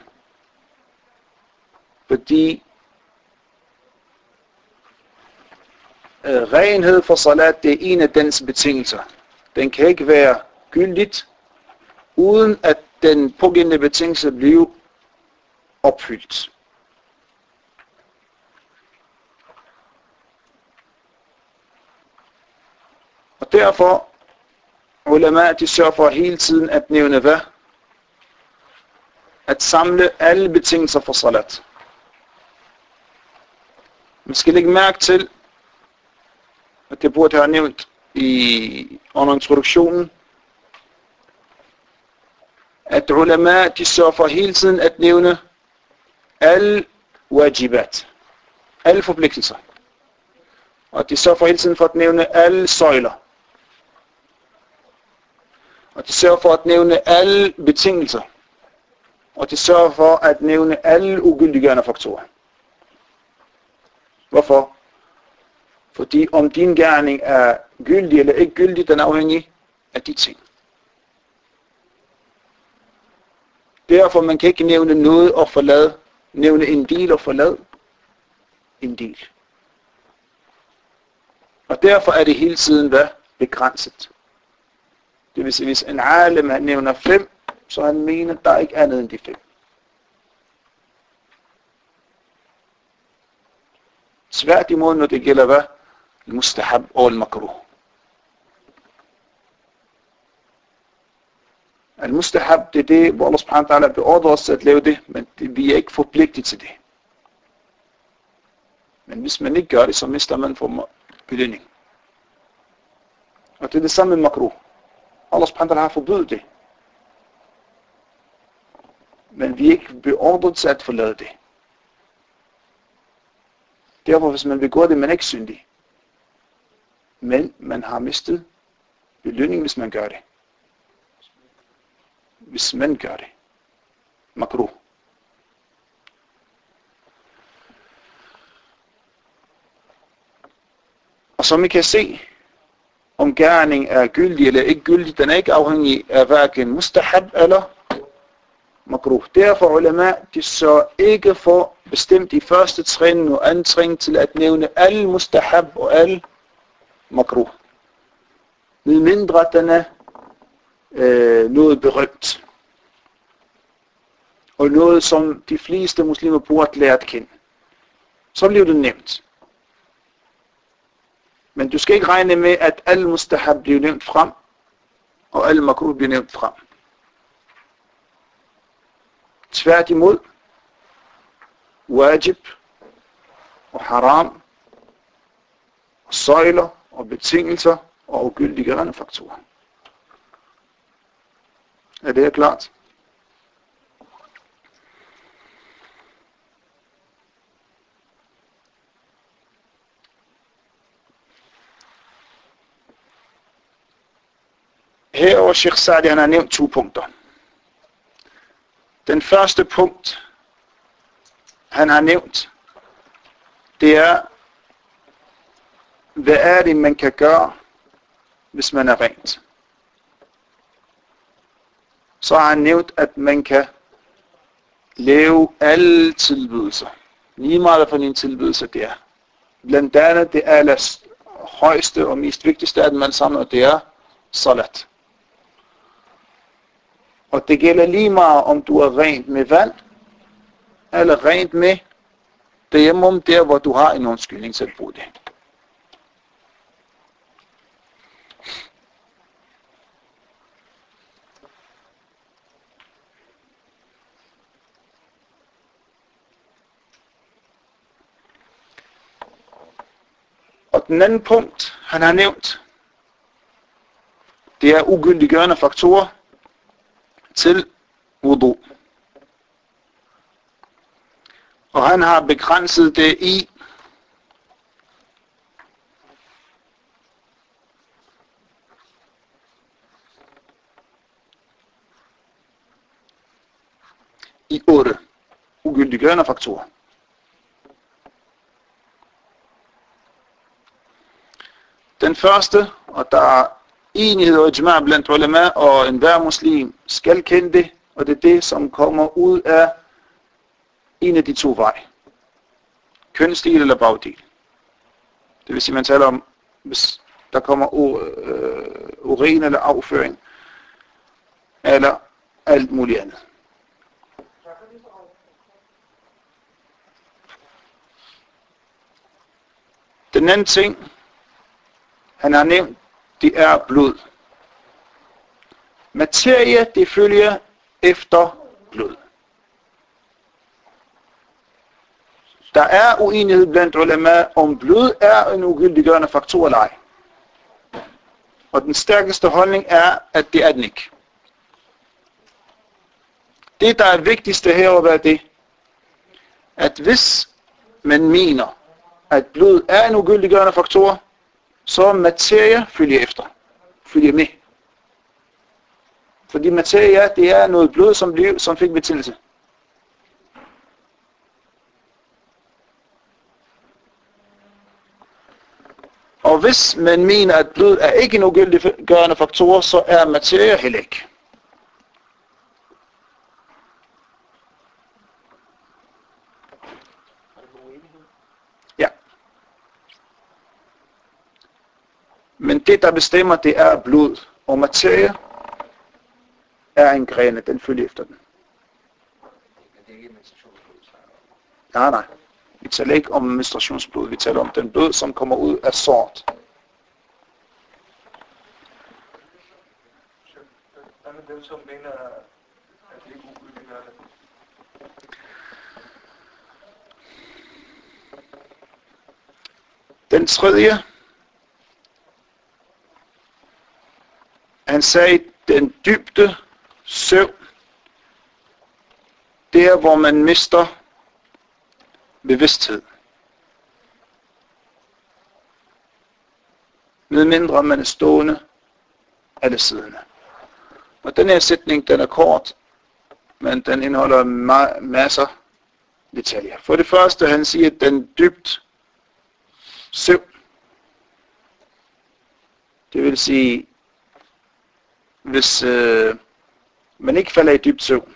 S1: Fordi øh, renhed for salat, det er en af dens betingelser. Den kan ikke være gyldigt, uden at den pågældende betingelse bliver opfyldt. Og derfor, ulama, de sørger for hele tiden at nævne hvad? At samle alle betingelser for salat. Man skal lægge mærke til, at det burde have nævnt i under introduktionen, at ulama, de sørger for hele tiden at nævne alle wajibat, alle forpligtelser. Og de sørger for hele tiden for at nævne alle søjler. Og de sørger for at nævne alle betingelser. Og de sørger for at nævne alle ugyldiggørende faktorer. Hvorfor? Fordi om din gerning er gyldig eller ikke gyldig, den er afhængig af de ting. Derfor man kan ikke nævne noget og forlade, nævne en del og forlade en del. Og derfor er det hele tiden hvad? Begrænset. Det vil sige, hvis en alim han nævner fem, så han mener, der er ikke andet end de fem. Tværtimod, når det gælder hvad? Mustahab og al-makruh. Al-mustahab, det er det, hvor Allah subhanahu wa ta'ala beordrer os at lave det, men det, vi er ikke forpligtet til det. Men hvis man ikke gør det, så mister man for belønning. Og det er det samme med makruh. Allah subhanahu wa ta'ala har forbudt det. Men vi er ikke beordret til at forlade det. Derfor, hvis man begår det, man er ikke syndig. Men man har mistet belønning, hvis man gør det. Hvis man gør det. Makruh. Og som I kan se, om gerning er gyldig eller ikke gyldig, den er ikke afhængig af hverken mustahab eller makruh. Derfor ulema, de så ikke for bestemt i første trin og anden trin til at nævne al mustahab og al makruh. Med mindre den er øh, noget berømt. Og noget, som de fleste muslimer burde lære at kende. Så bliver det nemt. Men du skal ikke regne med, at al mustahab bliver nævnt frem, og al makruh bliver nævnt frem. Tværtimod, wajib og haram, og søjler og betingelser og ugyldiggørende faktorer. Er det klart? Her over Sheikh Sa'di, han har nævnt to punkter. Den første punkt, han har nævnt, det er, hvad er det, man kan gøre, hvis man er rent. Så har han nævnt, at man kan lave alle tilbydelser. Lige meget for en tilbydelse det er. Blandt andet det aller højeste og mest vigtigste af dem alle sammen, og det er salat. Og det gælder lige meget, om du er rent med vand, eller rent med tayammum, der hvor du har en undskyldning til at bruge det. Og den anden punkt, han har nævnt, det er ugyldiggørende faktorer til wudu. Og han har begrænset det i i otte ugyldiggørende faktorer. Den første, og der er enighed og ijma' blandt ulema, og enhver muslim skal kende det, og det er det, som kommer ud af en af de to veje. Kønsdel eller bagdel. Det vil sige, man taler om, hvis der kommer øh, urin eller afføring, eller alt muligt andet. Den anden ting, han har nævnt, det er blod. Materie, det følger efter blod. Der er uenighed blandt ulema, om blod er en ugyldiggørende faktor eller ej. Og den stærkeste holdning er, at det er den ikke. Det, der er vigtigste herover, er det, at hvis man mener, at blod er en ugyldiggørende faktor, så materie følger efter. Følger med. Fordi materie, det er noget blod, som, blev, som fik betændelse. Og hvis man mener, at blod er ikke en ugyldiggørende faktor, så er materie heller ikke. Ja. Men det, der bestemmer, det er blod. Og materie er en grene, den følger efter den. Nej, nej. Vi taler ikke om menstruationsblod, vi taler om den blod, som kommer ud af såret.
S2: Hvad med dem, som mener, at det ikke ugyldiggør det?
S1: Den tredje, han sagde, den dybde søvn, der hvor man mister bevidsthed. Medmindre man er stående eller siddende. Og den her sætning, den er kort, men den indeholder ma- masser detaljer. For det første, han siger, at den dybt søvn. Det vil sige, hvis øh, man ikke falder i dybt søvn.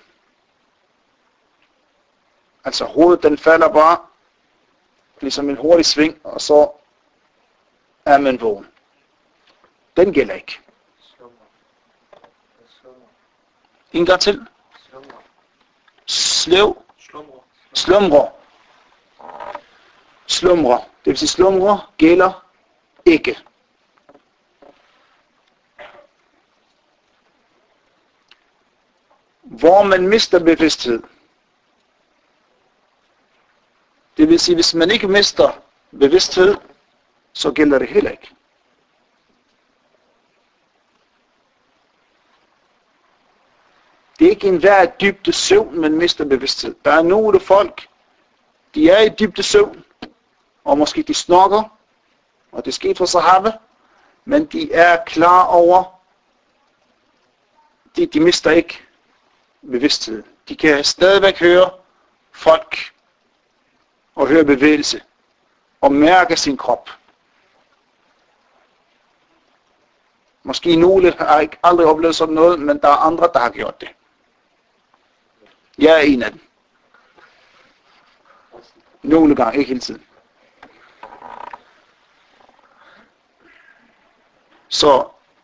S1: Altså hovedet, den falder bare ligesom en hurtig sving, og så er man vågen. Den gælder ikke. En gang til. Sløv. Slumre. Slumre. Det vil sige, slumre gælder ikke. Hvor man mister bevidsthed. Det vil sige, hvis man ikke mister bevidsthed, så gælder det heller ikke. Det er ikke enhver dybde søvn, man mister bevidsthed. Der er nogle folk, de er i dybde søvn, og måske de snorker, og det skete for Sahaba, men de er klar over, de, de mister ikke bevidsthed. De kan stadigvæk høre folk, og høre bevægelse, og mærke sin krop. Måske nogle har ikke aldrig oplevet sådan noget, men der er andre, der har gjort det. Jeg er en af dem. Nogle gange, ikke hele tiden. Så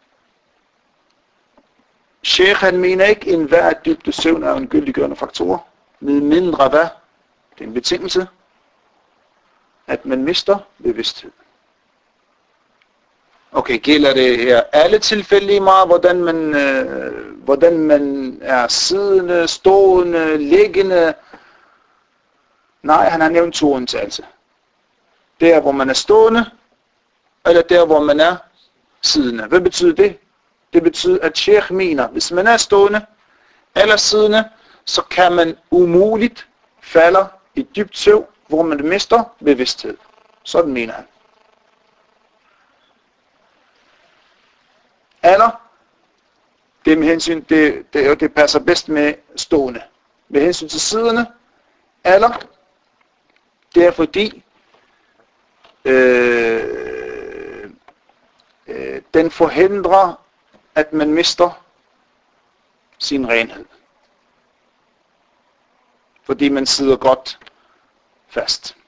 S1: Sheikh han mener ikke, en hver dybde søvn er en gyldiggørende faktor, med mindre hvad? Det er en betingelse, at man mister bevidsthed. Okay, gælder det her alle tilfælde i meget, hvordan man, øh, hvordan man er siddende, stående, liggende? Nej, han har nævnt to undtagelser. Der, hvor man er stående, eller der, hvor man er siddende. Hvad betyder det? Det betyder, at Sheikh mener, hvis man er stående eller siddende, så kan man umuligt falde i dybt søvn, hvor man mister bevidsthed. Sådan mener han. Eller, det med hensyn, det, det, det passer bedst med stående. Med hensyn til siddende, eller, det er fordi, øh, øh, den forhindrer, at man mister sin renhed. Fordi man sidder godt fast.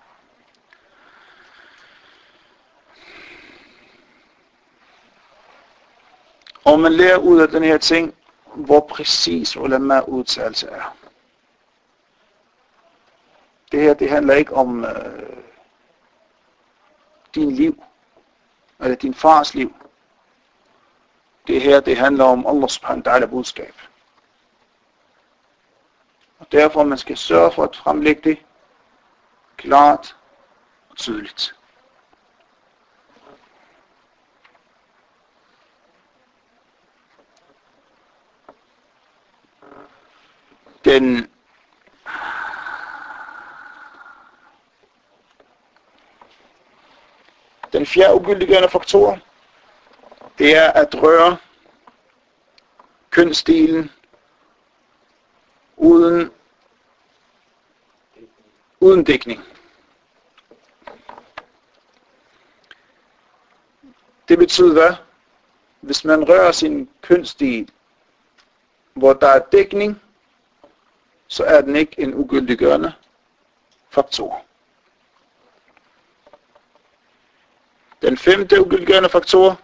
S1: Og man lærer ud af den her ting, hvor præcis ulama udtalelse er. Det her, det handler ikke om øh, din liv, eller din fars liv. Det her, det handler om Allah subhanahu wa ta'ala budskab. Og derfor man skal sørge for at fremlægge det klart og tydeligt. Den Den fjerde ugyldiggørende faktor, det er at røre kønsdelen uden, uden dækning. Det betyder hvad? Hvis man rører sin kønsdel, hvor der er dækning, så er den ikke en ugyldiggørende faktor. Den femte ugyldiggørende faktor,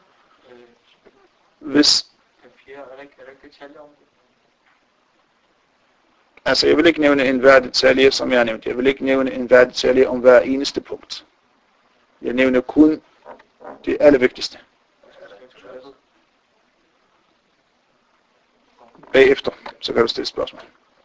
S1: hvis... Altså, jeg vil ikke nævne en hver detalje, som jeg har nævnt. Jeg vil ikke nævne en hver detalje om hver eneste punkt. Jeg nævner kun det allervigtigste. Bagefter, så kan du stille spørgsmål.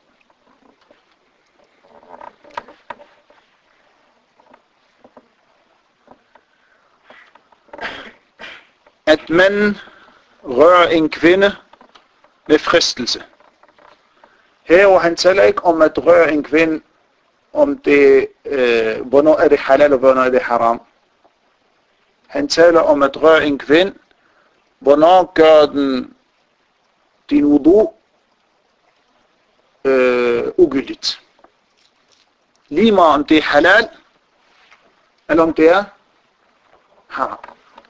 S1: At man rører en kvinde med fristelse. Her han taler ikke om at røre en kvinde, om det, øh, hvornår er det halal og hvornår er det haram. Han taler om at røre en kvinde, hvornår gør den din wudu øh, ugyldigt. Lige meget om det er halal, eller om det er haram.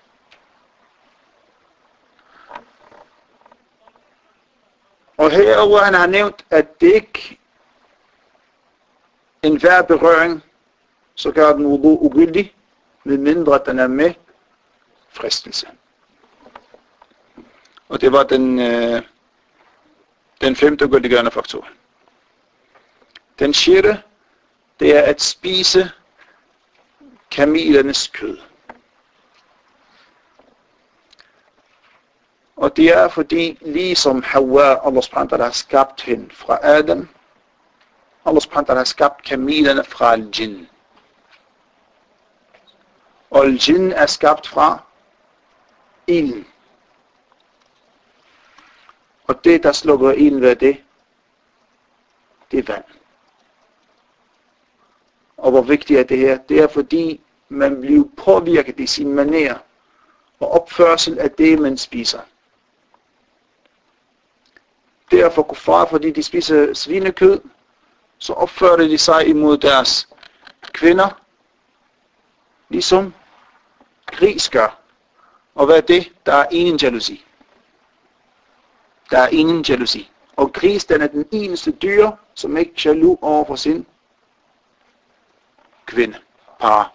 S1: Og herover han har nævnt, at det ikke enhver berøring, så gør den wudu ugyldig, medmindre den er med fristelse. Og det var den, øh, den femte ugyldiggørende faktor. Den sjette, det er at spise kamelernes kød. Og det er fordi, ligesom Hawa, Allah subhanahu wa ta'ala har skabt hende fra Adam, Allah subhanahu wa ta'ala har skabt kamelerne fra al-jinn. Og al-jinn er skabt fra ilden. Og det, der slukker ilden, hvad er det? Det er vand. Og hvor vigtigt er det her? Det er fordi, man bliver påvirket i sin manér og opførsel af det, man spiser. Derfor kuffar, fordi de spiser svinekød, så opfører de sig imod deres kvinder, ligesom gris gør. Og hvad er det? Der er ingen jalousi. Der er ingen jalousi. Og gris, den er den eneste dyr, som ikke er jaloux over for sin kvinde, par.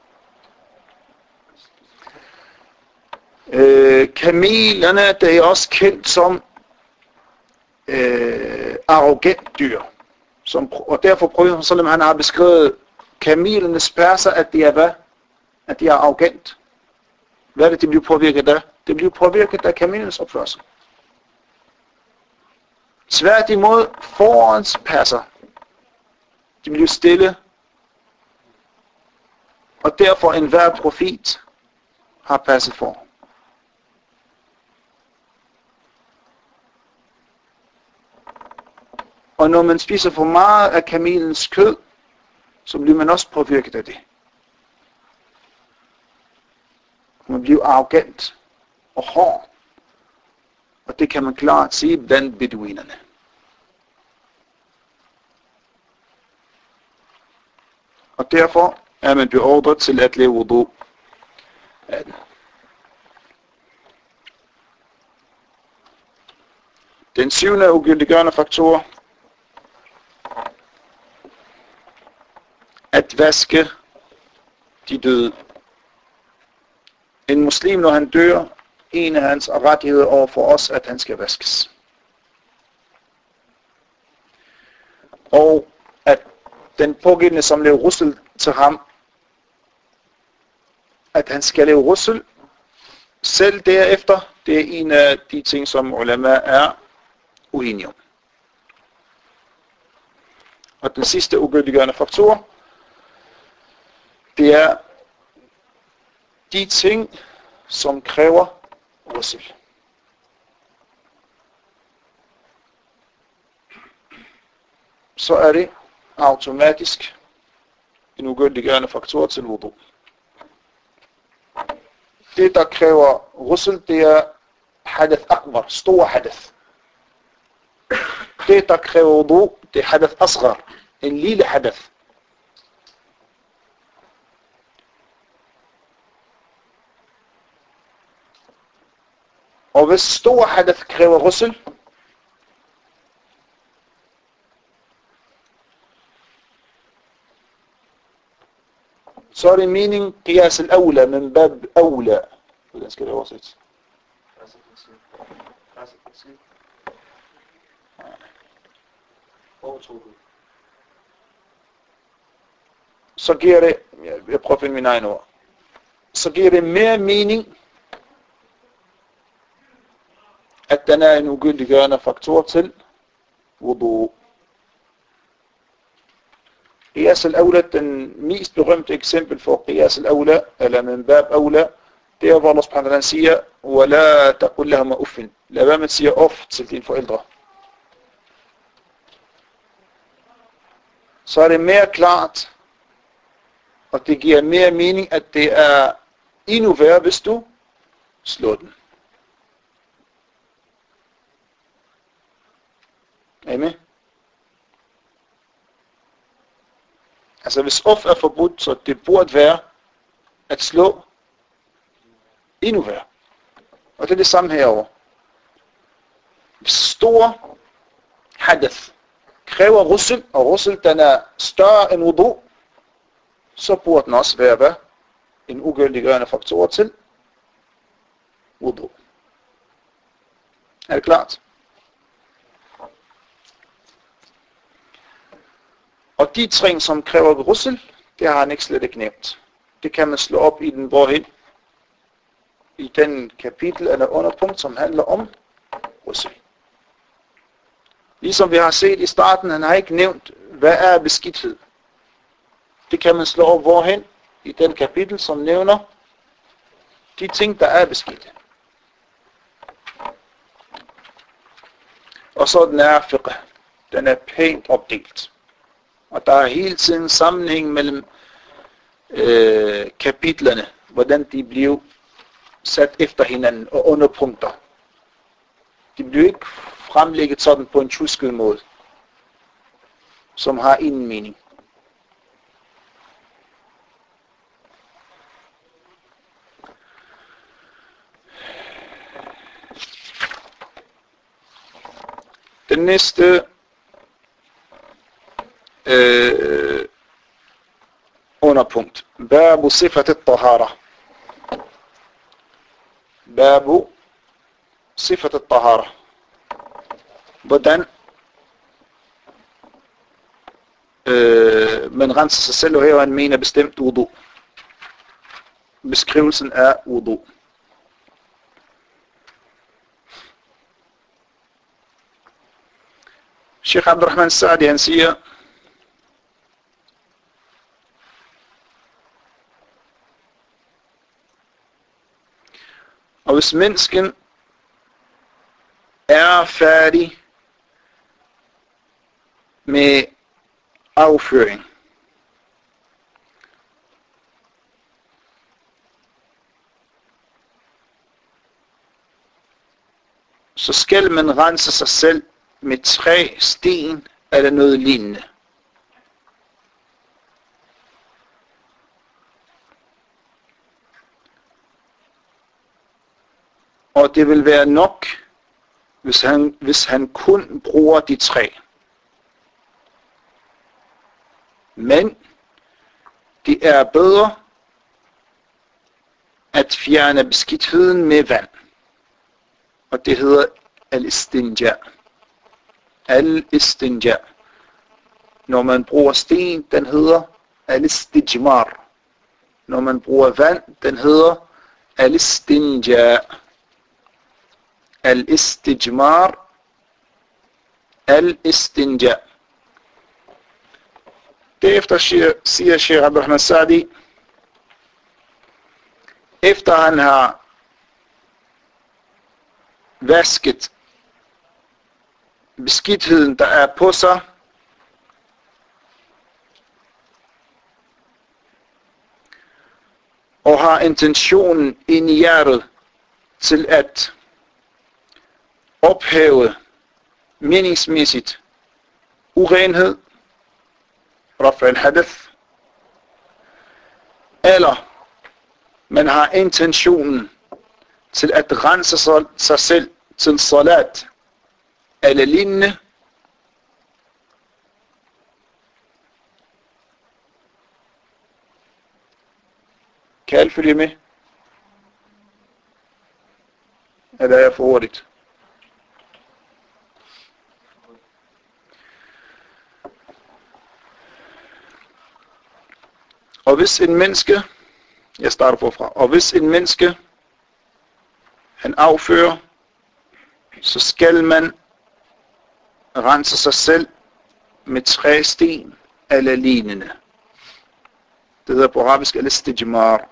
S1: Øh, kamelerne, det er også kendt som øh, arrogant dyr. Som, og derfor prøver Sallam, han har beskrevet kamelernes perser, at de er hvad? At de er arrogant. Hvad er det, de bliver påvirket af? Det bliver påvirket af kamelernes opførsel. Svært imod forens passer. De bliver stille. Og derfor enhver profet har passet for. Og når man spiser for meget af kamelens kød, så bliver man også påvirket af det. Man bliver arrogant og hård. Og det kan man klart se blandt beduinerne. Og derfor er man beordret til at lave wudu af den. Den syvende ugyldiggørende faktor, at vaske de døde. En muslim, når han dør, en af hans rettigheder over for os, at han skal vaskes. Og at den pågældende, som laver russel til ham, at han skal lave russel selv derefter, det er en af de ting, som ulama er uenige om. Og den sidste ugyldiggørende faktor, det er de ting, som kræver russel. Så er det automatisk en ugyldiggørende faktor til wudu. Det, der kræver russel, det er hadath akbar, stor hadath. Det, der kræver wudu, det er hadath asghar, en lille hadath. Og hvis stor hadath kræver russel, så er det mening qiyas al-awla min bab awla. Hvordan skal det oversættes?
S2: overtrukket.
S1: Så giver det, jeg prøver at finde mine egne ord, så giver det mere mening, at den er en ugyldiggørende faktor til wudu. Qiyas al-awla, den mest berømte eksempel for Qiyas al-awla, eller min bab awla, det er, hvor Allah subhanahu wa ta'ala siger, وَلَا تَقُلْ لَهُمَا أُفٍ. Lad være med at sige off til dine forældre. Så er det mere klart, og det giver mere mening, at det er endnu værre, hvis du slår den. Er I med? Altså hvis off er forbudt, så det burde være at slå endnu værre. Og det er det samme herover. Hvis stor hadath kræver russel, og russel den er større end wudu, så burde den også være hvad? En ugyldiggørende faktor til wudu. Er det klart? Og de ting, som kræver russel, det har han ikke slet ikke nævnt. Det kan man slå op i den hvorhen, i den kapitel eller underpunkt, som handler om russel. Ligesom vi har set i starten, han har ikke nævnt, hvad er beskidthed. Det kan man slå op hvorhen, i den kapitel, som nævner de ting, der er beskidte. Og så den er fiqh. Den er pænt opdelt. Og der er hele tiden sammenhæng mellem øh, kapitlerne, hvordan de bliver sat efter hinanden og underpunkter. De bliver ikke fremlægget sådan på en trusket måde, som har ingen mening. Den næste øh, underpunkt. Babu sifat al-tahara. Babu sifat al-tahara. Hvordan øh, man renser sig selv, og her han mener bestemt wudu. Beskrivelsen af wudu. Sheikh Abdurrahman Sa'di han siger, og hvis mennesken er færdig med afføring, så skal man rense sig selv med tre sten eller noget lignende. Og det vil være nok, hvis han, hvis han kun bruger de tre. Men det er bedre at fjerne beskidtheden med vand. Og det hedder al-istinja. Al-istinja. Når man bruger sten, den hedder al-istijmar. Når man bruger vand, den hedder al-istinja. Al-istijmar. Al-istinja. Derefter siger Sheikh Abdurrahman Sa'di, efter han har vasket beskidtheden, der er på sig, og har intentionen ind i hjertet til at ophæve meningsmæssigt urenhed, raf'a al-hadath, eller man har intentionen til at rense sig, sig selv til salat eller lignende, kan alle følge med? Eller er jeg for hurtigt? Og hvis en menneske, jeg starter forfra, og hvis en menneske, han affører, så skal man rense sig selv med tre sten eller lignende. Det hedder på arabisk al-istijmar.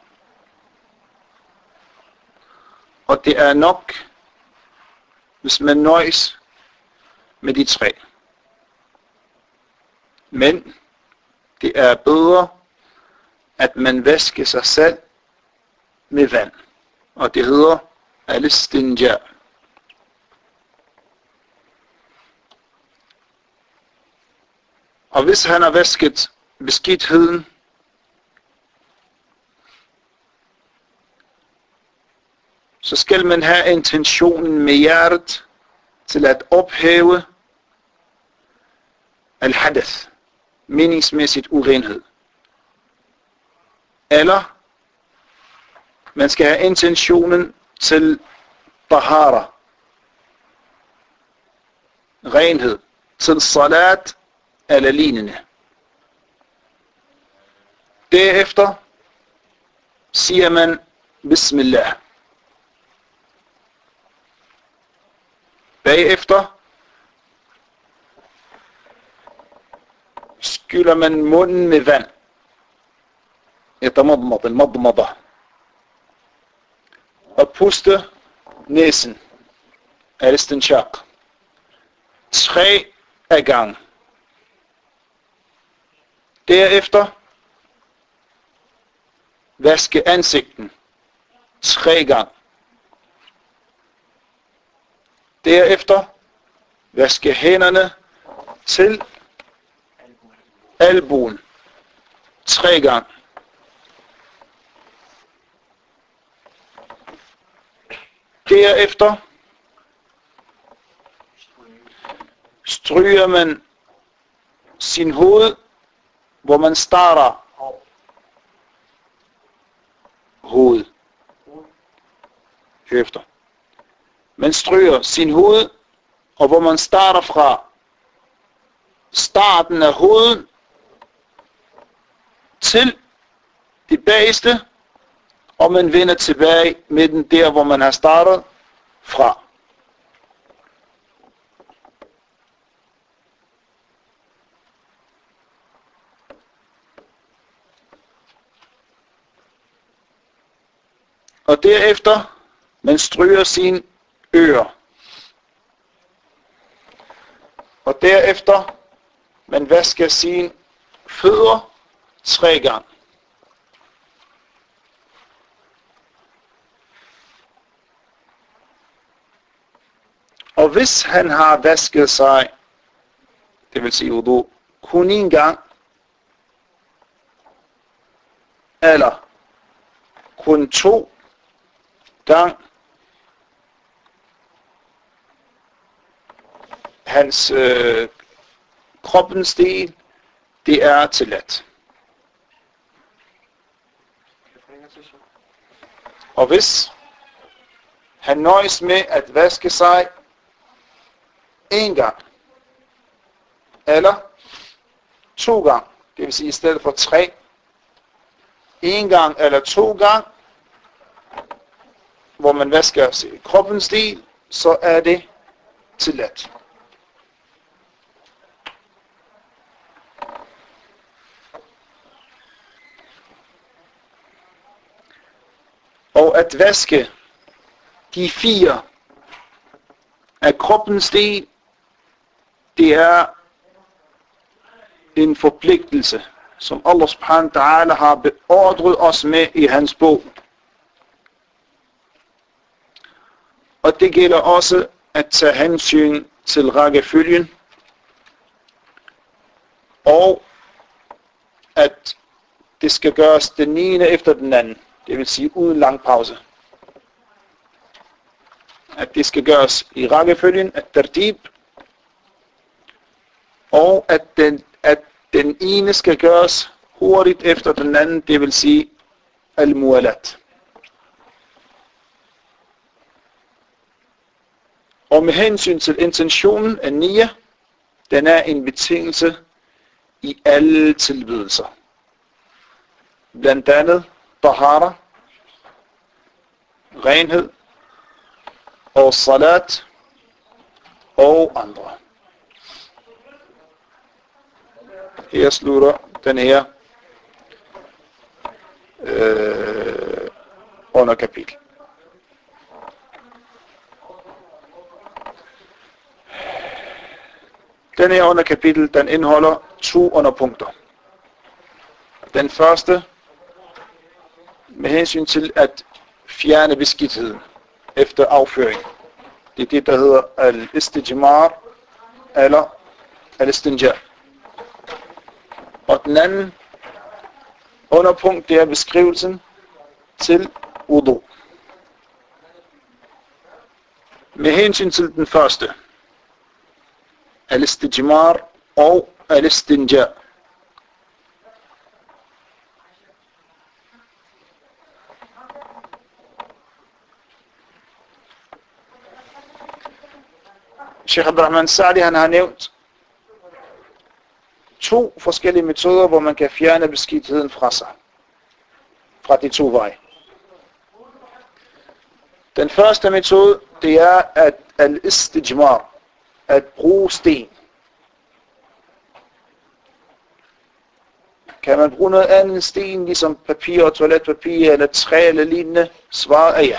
S1: Og det er nok, hvis man nøjes med de tre. Men det er bedre, at man vasker sig selv med vand. Og det hedder al-istinja. Og hvis han har vasket beskidtheden, så skal man have intentionen med hjertet til at ophæve al-hadath, meningsmæssigt urenhed. Eller man skal have intentionen til tahara, renhed, til salat eller lignende. Derefter siger man Bismillah. Bagefter skyller man munden med vand. Yatamadmad, al-madmada. Og puste næsen. Al-istinshaq. Tre af gang. Derefter vaske ansigten. Tre gang. Derefter vaske hænderne til albuen. Tre gang. Derefter stryger man sin hoved, hvor man starter hoved. Hør efter. Man stryger sin hoved, og hvor man starter fra starten af hovedet til det bageste, og man vender tilbage med den der, hvor man har startet fra. Og derefter, man stryger sine ører. Og derefter, man vasker sine fødder tre gange. Og hvis han har vasket sig, det vil sige wudu, kun en gang, eller kun to gang, hans øh, kroppens del, det er tilladt. Og hvis han nøjes med at vaske sig en gang, eller to gang, det vil sige i stedet for tre, en gang eller to gang, hvor man vasker kroppens del, så er det tilladt. Og at vaske de fire af kroppens del, det er en forpligtelse, som Allah subhanahu wa ta'ala har beordret os med i hans bog. Og det gælder også at tage hensyn til rækkefølgen, og at det skal gøres den ene efter den anden, det vil sige uden lang pause. At det skal gøres i rækkefølgen, at tertib, og at den, at den ene skal gøres hurtigt efter den anden, det vil sige al-mualat. Og med hensyn til intentionen af niyya, den er en betingelse i alle tilbedelser. blandt andet tahara, renhed, og salat, og andre. Her slutter den her øh, under kapitel. Den her under kapitel, den indeholder to underpunkter. Den første med hensyn til at fjerne beskidtheden efter afføring. Det er det, der hedder al-istijmar eller al-istinja. Og den anden underpunkt, det er beskrivelsen til wudu. Med hensyn til den første, al-istijmar og al-istinja. Sheikh Abdurrahman Sa'di, han har nævnt to forskellige metoder, hvor man kan fjerne beskidtheden fra sig. Fra de to veje. Den første metode, det er at al-istijmar, at bruge sten. Kan man bruge noget andet end sten, ligesom papir og toiletpapir eller træ eller lignende? Svaret er ja.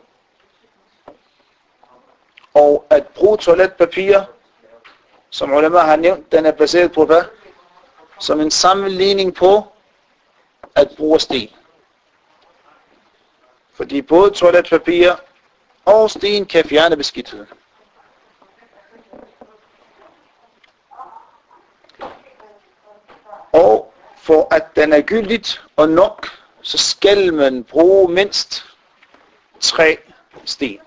S1: Og at bruge toiletpapir, som ulema har nævnt, den er baseret på hvad? Som en sammenligning på at bruge sten. Fordi både toiletpapir og sten kan fjerne beskidtheden. Og for at den er gyldigt og nok, så skal man bruge mindst tre sten.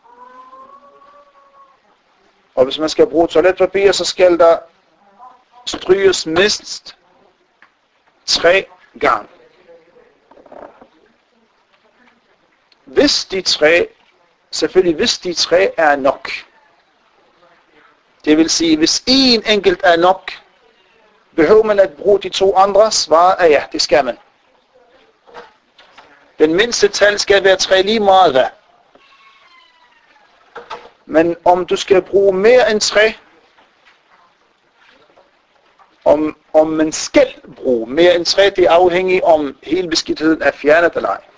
S1: Og hvis man skal bruge toiletpapir, så skal der stryges mindst tre gange. Hvis de tre, selvfølgelig hvis de tre er nok. Det vil sige, hvis en enkelt er nok, behøver man at bruge de to andre? Svaret er ja, det skal man. Den mindste tal skal være tre lige meget værd. Men om du skal bruge mere end tre, om, om man skal bruge mere end tre, det er afhængigt om hele beskidtheden er fjernet eller ej.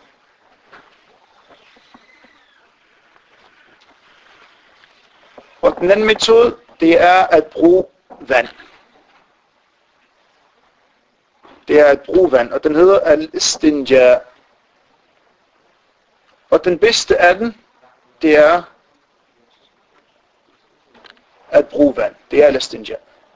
S1: Og den anden metode, det er at bruge vand. Det er at bruge vand, og den hedder al-istinja. Og den bedste af den, det er at bruge vand. Det er al-istinja.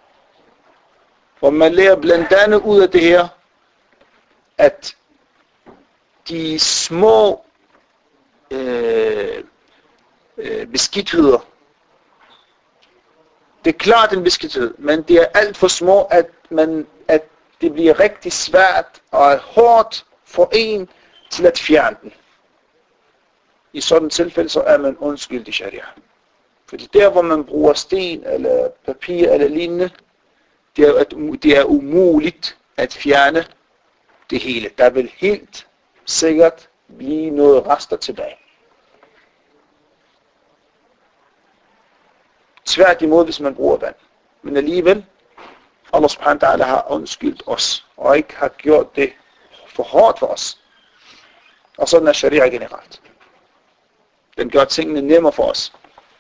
S1: Og man lærer blandt andet ud af det her, at de små øh, øh, beskidtheder, det er klart en beskidthed, men det er alt for små, at, man, at det bliver rigtig svært og hårdt for en til at fjerne den. I sådan et tilfælde, så er man undskyldt i sharia. Fordi der, hvor man bruger sten eller papir eller lignende, det er, at, det er umuligt at fjerne det hele. Der vil helt sikkert blive noget rester tilbage. Svært imod, hvis man bruger vand. Men alligevel, Allah subhanahu wa ta'ala har undskyldt os, og ikke har gjort det for hårdt for os. Og sådan er sharia generelt. Den gør tingene nemmere for os.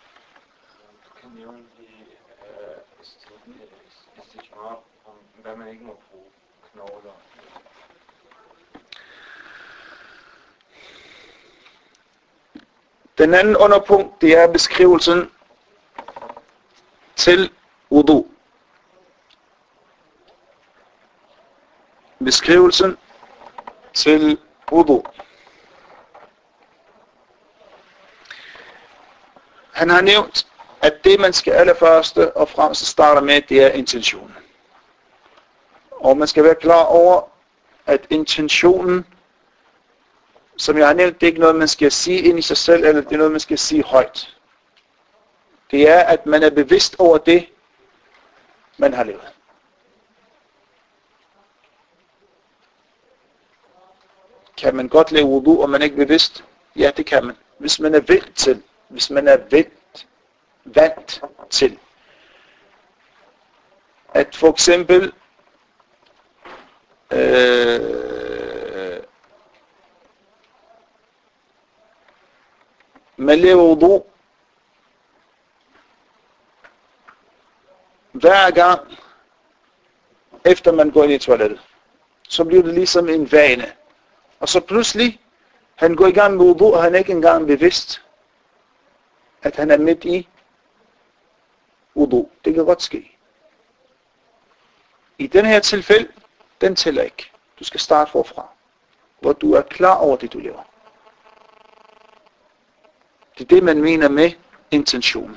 S2: Hvad man ikke må bruge knogler.
S1: Den anden underpunkt, det er beskrivelsen til wudu. Beskrivelsen til wudu. Han har nævnt, at det man skal allerførste og fremmest starte med, det er intentionen. Og man skal være klar over, at intentionen, som jeg har nævnt, det er ikke noget, man skal sige ind i sig selv, eller det er noget, man skal sige højt. Det er, at man er bevidst over det, man har levet. Kan man godt lave wudu, og man ikke er bevidst? Ja, det kan man. Hvis man er vendt til, hvis man er vendt, vant til, at for eksempel øh, man laver wudu hver gang efter man går ind i toilettet, så bliver det ligesom en vane. Og så pludselig, han går i gang med wudu, og han er ikke engang bevidst, at han er midt i wudu. Det kan godt ske. I den her tilfælde, den tæller ikke. Du skal starte forfra, hvor du er klar over det, du laver. Det er det, man mener med intention.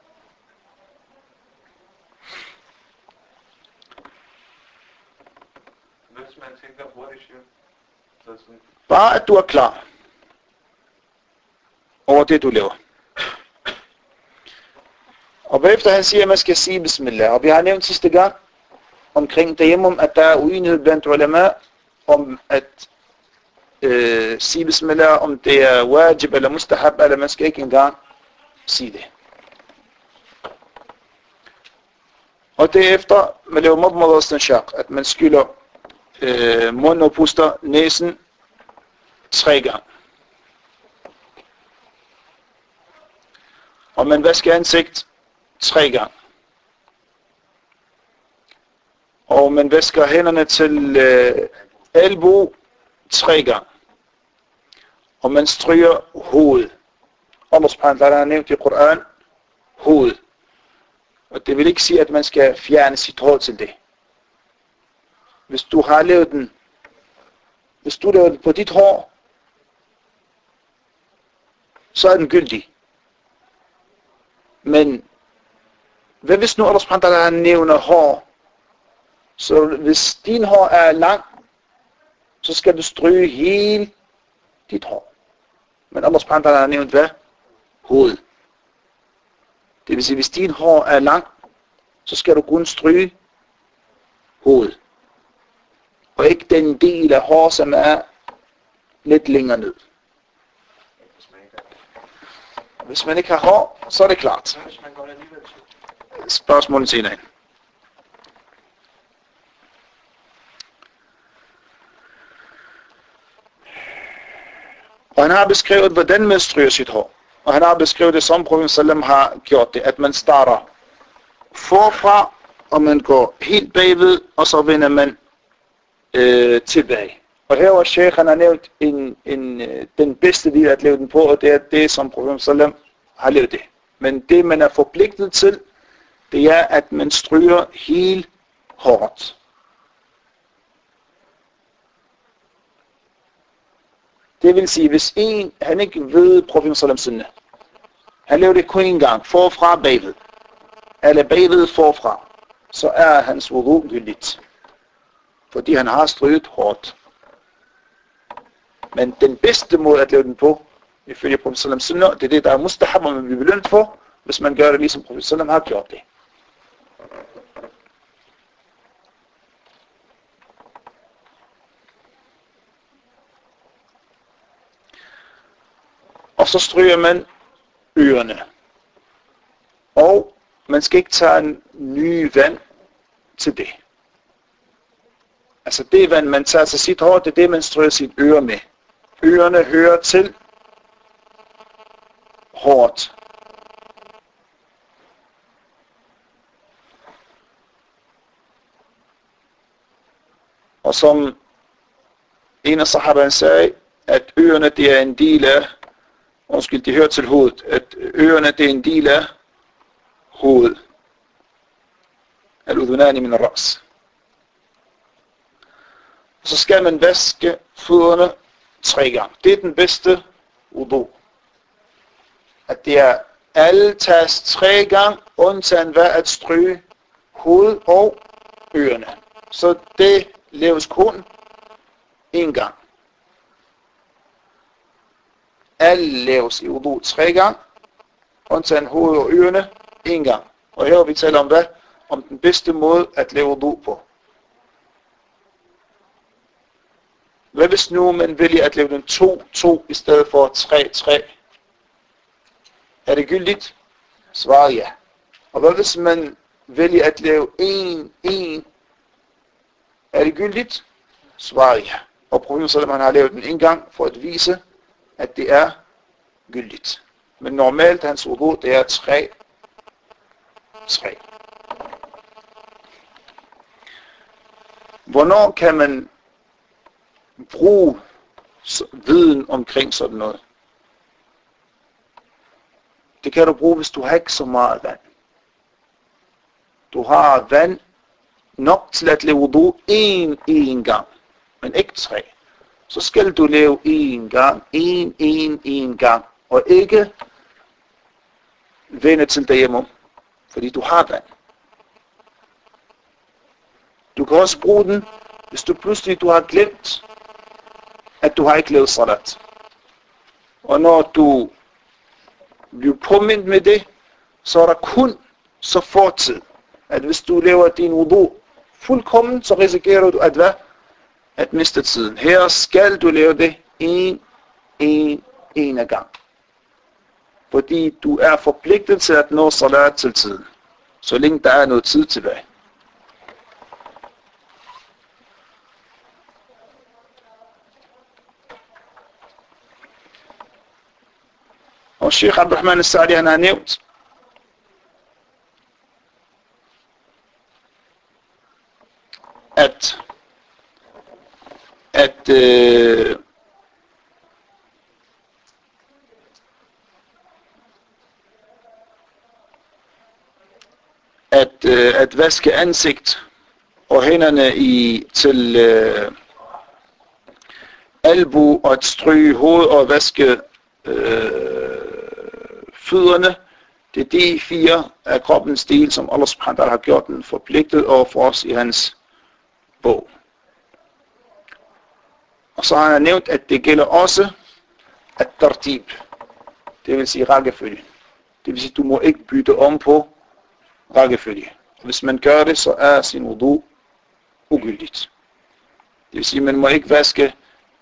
S2: Hvis man tænker, what is you?
S1: Bare at du er klar over det, du laver. Og bagefter han siger, at man skal sige bismillah. Og vi har nævnt sidste gang omkring tayammum, at der er uenighed blandt ulama om at øh, sige bismillah, om det er wajib eller mustahab, eller man skal ikke engang sige det. Og derefter, man laver madmadastan, at man skylder øh, munden og puster næsen tre gange. Og man vasker ansigt tre gange. Og man vasker hænderne til øh, elbo tre gange. Og man stryger hovedet. Allah subhanahu wa ta'ala har nævnt i Koran hovedet. Og det vil ikke sige, at man skal fjerne sit hår til det. Hvis du har lavet den, hvis du laver den på dit hår, så er den gyldig. Men hvad hvis nu Allah subhanahu wa ta'ala nævner hår? Så hvis din hår er lang, så skal du stryge hele dit hår. Men Allah subhanahu wa ta'ala har nævnt hvad? Hoved. Det vil sige, hvis din hår er lang, så skal du kun stryge hovedet. Og ikke den del af hår, som er lidt længere ned. Hvis man ikke har hår, så er det klart. Spørgsmålet senere. Og han har beskrevet, hvordan man stryger sit hår. Og han har beskrevet det, som Profeten sallam har gjort det, at man starter forfra, og man går helt bagved, og så vender man øh, tilbage. Og her var Sheikh, han har nævnt en, en, den bedste del at lave den på, og det er det, som Profeten sallam har lavet det. Men det, man er forpligtet til, det er, at man stryger helt hårdt. Det vil sige, hvis en, han ikke ved Profeten sallam sunna, han laver det kun en gang, forfra bagved, eller bagved forfra, så er hans wudu gyldigt. Fordi han har stryget hårdt. Men den bedste måde at lave den på, ifølge Profeten sallam sunna, det er det, der er mustahab, og man bliver belønnet for, hvis man gør det ligesom Profeten sallam har gjort det. Og så stryger man ørerne. Og man skal ikke tage en ny vand til det. Altså det vand, man tager til sit hår, det er det, man stryger sit øre med. Ørerne hører til hårdt. Og som en af sahaberne sagde, at ørerne det er en del af, undskyld, de hører til hovedet, at ørerne det er en del af hovedet. Al-udhunani min al-ras. Så skal man vaske fødderne tre gange. Det er den bedste wudu. At det er alle tages tre gange, undtagen hvad at stryge hovedet og ørerne. Så det laves kun en gang. Alle laves i wudu tre gange, undtagen hovedet og ørerne en gang. Og her vi taler om hvad? Om den bedste måde at lave wudu på. Hvad hvis nu man vælger at lave den to to i stedet for tre tre? Er det gyldigt? Svaret ja. Og hvad hvis man vælger at lave en en? Er det gyldigt? Svaret ja. Og profeten sallallahu alaihi wasallam har lavet den en gang for at vise, at det er gyldigt. Men normalt hans wudu, det er tre tre. Hvornår kan man bruge viden omkring sådan noget? Det kan du bruge, hvis du har ikke så meget vand. Du har vand nok til at lave wudu en en gang, men ikke tre. Så skal du lave en gang, en, en, en gang, og ikke vende til derhjemme, fordi du har vand. Du kan også bruge den, hvis du pludselig du har glemt, at du har ikke lavet salat. Og når du bliver påmindet med det, så er der kun så få tid, at hvis du laver din wudu fuldkommen, så risikerer du at hvad? At miste tiden. Her skal du lave det en, en, en af gang. Fordi du er forpligtet til at nå salat til tiden, så længe der er noget tid tilbage. Og Sheikh Abdurrahman al-Sa'di, han har nævnt, at at øh, at øh, at vaske ansigt og hænderne i til øh, albu og at stryge hoved og vaske øh, fødderne. Det er de fire af kroppens del, som Allah subhanahu wa ta'ala har gjort den forpligtet over for os i hans bog. Og så har han nævnt, at det gælder også at tartib, det vil sige rækkefølge. Det vil sige, at du må ikke bytte om på rækkefølge. Og hvis man gør det, så er sin wudu ugyldigt. Det vil sige, at man må ikke vaske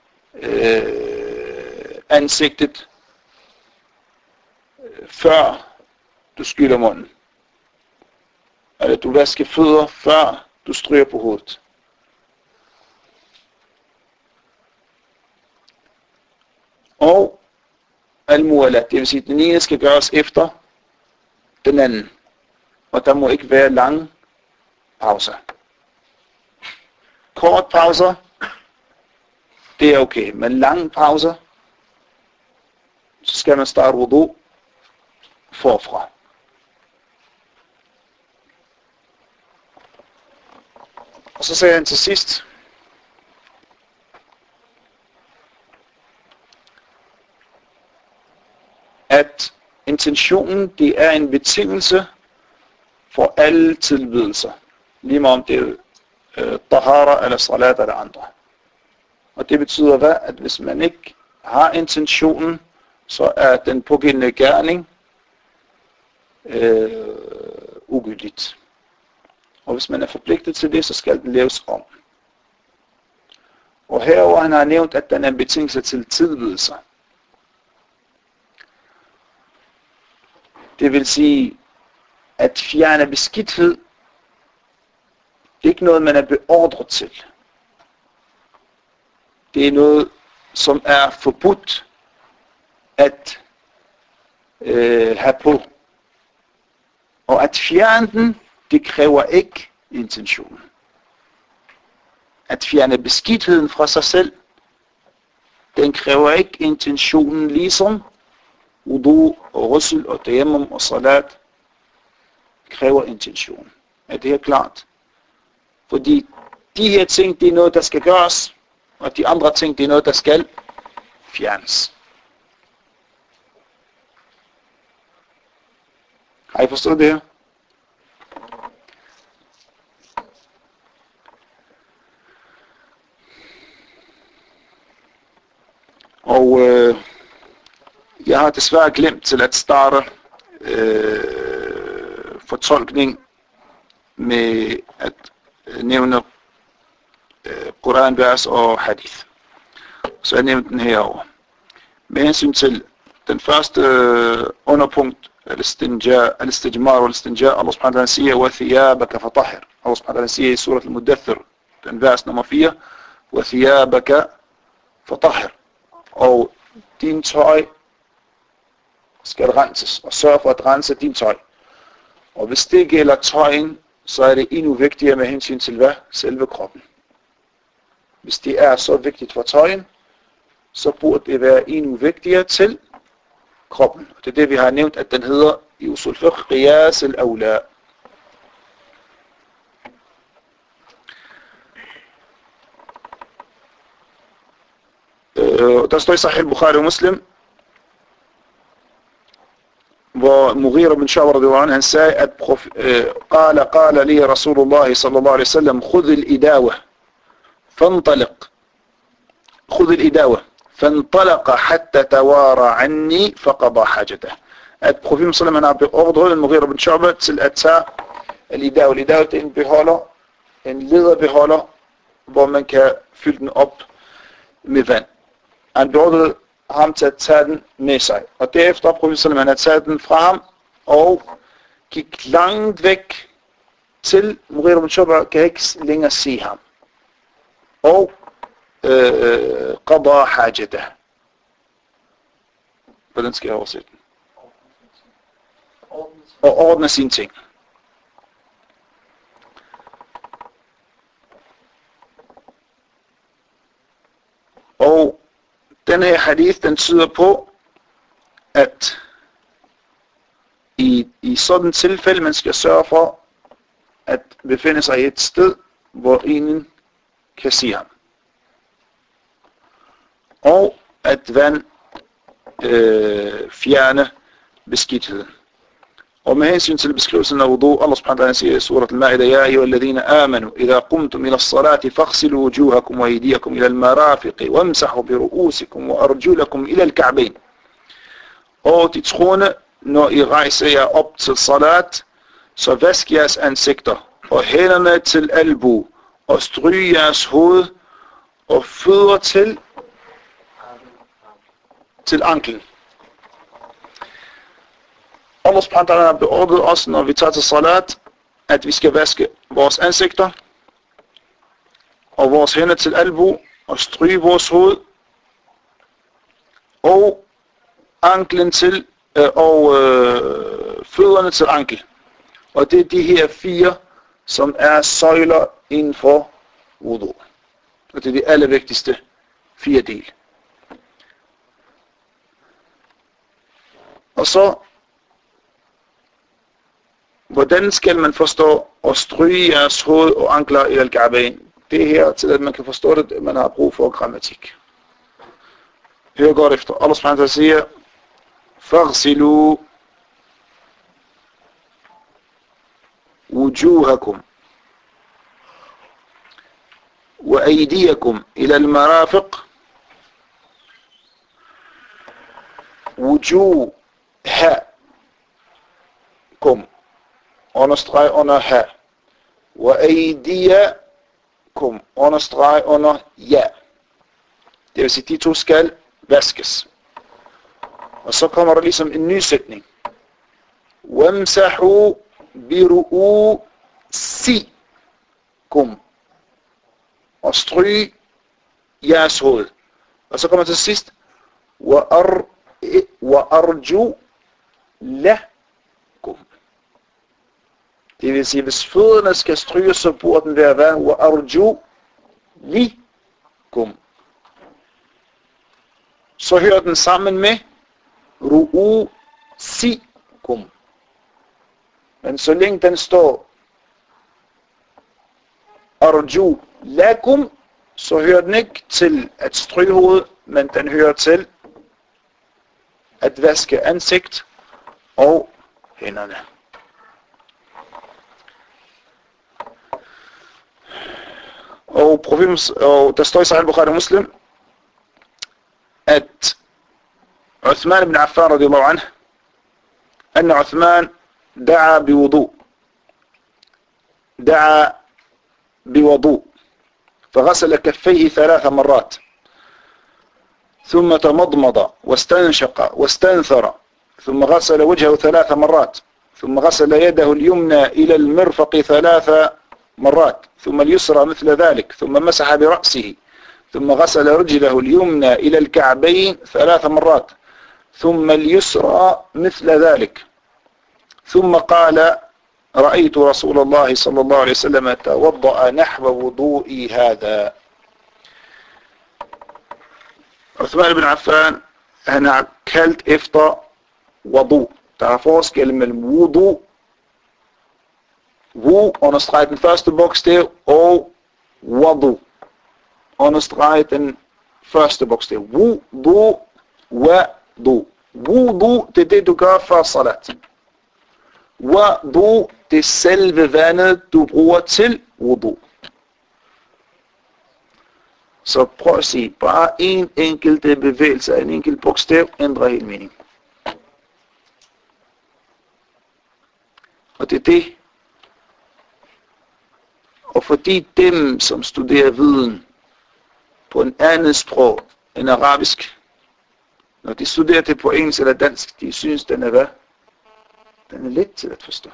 S1: øh, ansigtet øh, før du skyller munden. Eller du vasker fødder før du stryger på hovedet. Og al-muwalat, det vil sige, at den ene skal gøres efter den anden. Og der må ikke være lange pauser. Kort pauser, det er okay. Men lange pauser, så skal man starte wudu forfra. Og så sagde han til sidst, at intentionen, det er en betingelse for alle tilbedelser. Lige meget om det er øh, tahara eller salat eller andre. Og det betyder hvad? At hvis man ikke har intentionen, så er den pågældende gerning øh, ugyldigt. Og hvis man er forpligtet til det, så skal den laves om. Og herover han har nævnt, at den er en betingelse til tilbedelser. Det vil sige, at fjerne beskidthed, det er ikke noget, man er beordret til. Det er noget, som er forbudt at øh, have på. Og at fjerne den, det kræver ikke intentionen. At fjerne beskidtheden fra sig selv, den kræver ikke intentionen, ligesom wudu og ghusl og tayammum og salat kræver intention. Er det her klart? Fordi de her ting, det er noget, der skal gøres, og de andre ting, det er noget, der skal fjernes. Har I forstået det her? Og øh, jeg har desværre glemt til at starte øh, fortolkning med at nævne øh, Koranvers og hadith. så jeg nævnte den herovre. Med hensyn til den første underpunkt, al-istinja, al-istijmar og al-istinja, Allah subhanahu wa ta'ala siger, وَثِيَابَكَ فَطَحِرْ. Allah subhanahu wa ta'ala siger i surat al-Mudathir, den vers nummer fire, وَثِيَابَكَ فَطَحِرْ. Og din tøj skal renses, og sørg for at rense din tøj. Og hvis det gælder tøjen, så er det endnu vigtigere med hensyn til hvad? Selve kroppen. Hvis det er så vigtigt for tøjen, så burde det være endnu vigtigere til kroppen. Det er det, vi har nævnt, at den hedder i usul fiqh qiyas al-awla. Der står i Sahih Bukhari og Muslim, hvor Mughira bin Shu'ba radiyallahu anhu, han sagde, at قال قال لي رسول الله صلى الله عليه وسلم خذ الإداوة فانطلق خذ الإداوة فانطلق حتى توارى عني فقضى حاجته. At profeten sallallahu alaihi wasallam har beordret Mughira bin Shu'ba til at tage al-idawa. Al-idawa er en beholder, en lederbeholder, hvor man kan fylde den op med vand. Han beordrede ham til at tage den med sig. Og derefter har profeten sallallahu alaihi wasallam taget den fra ham og gik langt væk til Mughira bin Shu'ba kan ikke længere se ham. Og قضى حاجته. Hvordan skal jeg oversætte den? Og ordne sine ting. Og den her hadith, den tyder på, at i, i sådan tilfælde, man skal sørge for at befinde sig i et sted, hvor ingen kan se ham. Og at vand øh, fjerne beskidtheden. Og med hensyn til beskrivelsen af wudu, Allah subhanahu wa ta'ala siger i surat al-Ma'ida, Ja ayyuha alladhina amanu, idha qumtum ila as-salati faghsilu wujuhakum wa aydiyakum ila al-marafiqi, wamsahu bi ru'usikum wa arjulakum ila al-ka'bayn. Og de troende, når I rejser jer op til salat, så vask jeres ansigter, og hænderne til albu, og stryg jeres hoved, og fødder til til anklen. Allah subhanahu wa ta'ala har beordret os, når vi tager til salat, at vi skal vaske vores ansigter og vores hænder til albu og stryge vores hoved og anklen til øh, og øh, fødderne til ankel. Og det er de her fire, som er søjler inden for wudu. Og det er de allervigtigste fire dele. Og så, hvordan skal man forstå at stryge jeres hoved og ankler i al-Ka'bayn? Det er her til, at man kan forstå det, at man har brug for grammatik. Hør godt efter. Allah subhanahu wa ta'ala siger, فَغْسِلُوا وُجُوهَكُمْ وَأَيْدِيَكُمْ إِلَى الْمَرَافِقِ وُجُوهَ kum, understreg under ha, wa aydiyakum, understreg under ja. Det vil sige, de to skal vaskes. Og så kommer der ligesom en ny sætning. Wamsahu biru'usikum, og stryg jeres hoved. Og så kommer til sidst, wa ar wa arju lakum. Det vil sige, hvis fødderne skal stryges, så burde den være hvad? Wa arju likum. Så hører den sammen med ru'usikum. Men så længe den står arju lakum, så hører den ikke til at stryge hovedet, men den hører til at vaske ansigt og hænderne. Og, profeten, og der står i Sahih Bukhari og Muslim, at Uthman ibn Affan radiyallahu anhu, أن عثمان دعا بوضوء دعا بوضوء فغسل كفيه ثلاث مرات ثم تمضمض واستنشق واستنثر ثم غسل وجهه ثلاث مرات ثم غسل يده اليمنى إلى المرفق ثلاث مرات ثم اليسرى مثل ذلك ثم مسح برأسه ثم غسل رجله اليمنى إلى الكعبين ثلاث مرات ثم اليسرى مثل ذلك ثم قال رأيت رسول الله صلى الله عليه وسلم توضأ نحو وضوئي هذا. عثمان بن عفان han har kaldt efter wudu. Der er forskel mellem wudu, wu understreger den første bogstav, og wudu understreger den første bogstav. Wudu, wudu. Wudu, det er det du gør før salat. Wudu, det er selve vandet du bruger til wudu. Så prøv at sige, bare en enkelt bevægelse af en enkelt bogstav ændrer hele mening. Og det er det. Og fordi dem, som studerer viden på en anden sprog end arabisk, når de studerer det på engelsk eller dansk, de synes, den er hvad? Den er let til at forstå.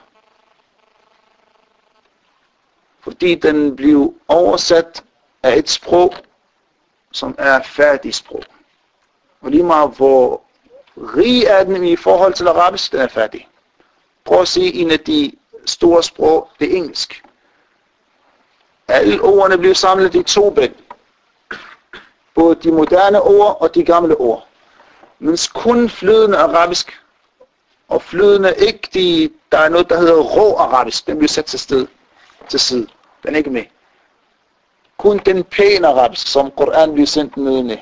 S1: Fordi den bliver oversat af et sprog, som er færdig sprog. Og lige meget hvor rig er den i forhold til arabisk, den er færdig. Prøv at se en af de store sprog, det er engelsk. Alle ordene bliver samlet i to bind. Både de moderne ord og de gamle ord. Mens kun flydende arabisk og flydende ikke de, der er noget, der hedder rå arabisk, den bliver sat til sted, til side. Den er ikke med. Kun den pæne arabisk, som Koran bliver sendt ned med.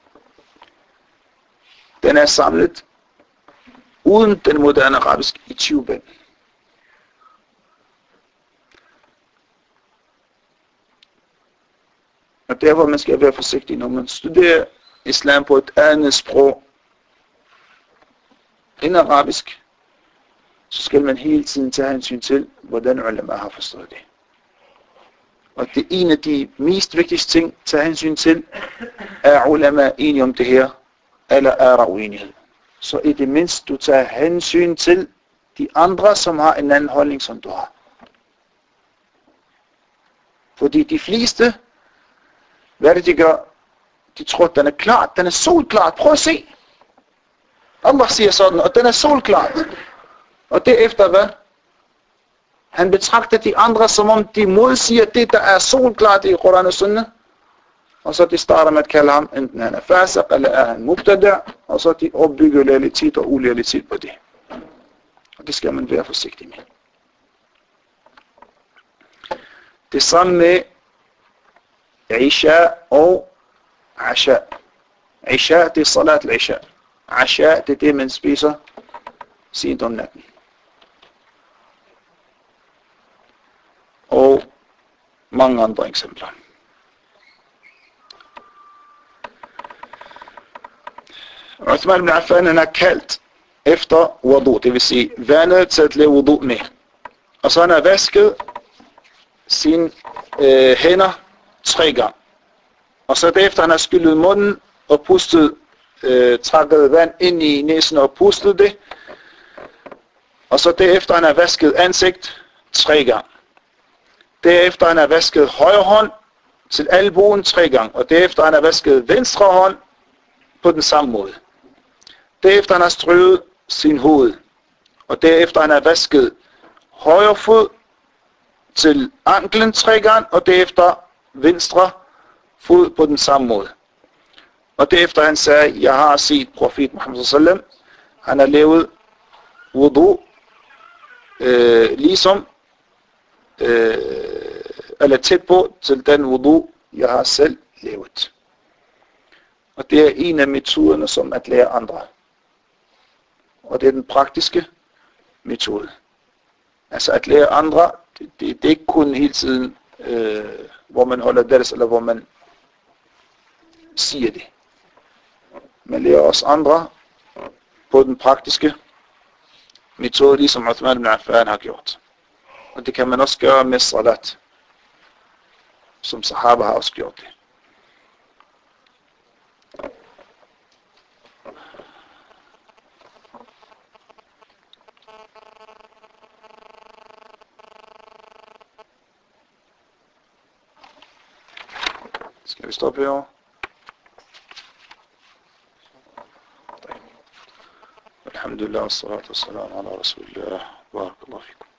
S1: Den er samlet uden den moderne arabisk i tyve bind. Og derfor man skal være forsigtig, når man studerer islam på et andet sprog end arabisk, så skal man hele tiden tage hensyn til, hvordan ulama har forstået det. Og det er en af de mest vigtigste ting, at tage hensyn til, er ulama enige om det her, eller er der uenighed. Så i det mindste du tager hensyn til de andre, som har en anden holdning, som du har. Fordi de fleste, hvad er det de gør? De tror, at den er klart, den er solklart. Prøv at se. Allah siger sådan, og den er solklart. Og derefter hvad? Han betragter de andre, som om de modsiger det, der er solklart i Koran og Sunnah. Og så de starter med at kalde ham, enten han er fasiq, eller er han mubtada', og så de opbygger loyalitet og uloyalitet på det. Og det skal man være forsigtig med. Det samme med Isha og Asha. Isha, det er salat al-Isha. Asha, det er det, man spiser sent om natten. Og mange andre eksempler. Uthman ibn Affan, han har kaldt efter wudu, det vil sige vandet til at lave wudu med. Og så han har vasket sine øh, hænder tre gange. Og så derefter han har skyllet munden og pustet, øh, trækket vand ind i næsen og pustet det. Og så derefter han har vasket ansigt tre gange. Derefter han har vasket højre hånd til albuen tre gange. Og derefter han har vasket venstre hånd på den samme måde. Derefter han har strøget sin hoved. Og derefter han har vasket højre fod til anklen tre gange. Og derefter venstre fod på den samme måde. Og derefter han sagde, jeg har set profet Muhammad sallallahu alaihi wasallam, han har lavet wudu, øh, ligesom, øh, eller tæt på til den wudu, jeg har selv lavet. Og det er en af metoderne, som at lære andre. Og det er den praktiske metode. Altså at lære andre, det, det, det er ikke kun hele tiden, øh, hvor man holder deres, eller hvor man siger det. Man lærer også andre på den praktiske metode, ligesom Uthman ibn Affan har gjort. Og det kan man også gøre med salat, som sahaba har også gjort det. Skal vi stoppe herovre? الحمد لله والصلاة والسلام على رسول الله بارك الله فيكم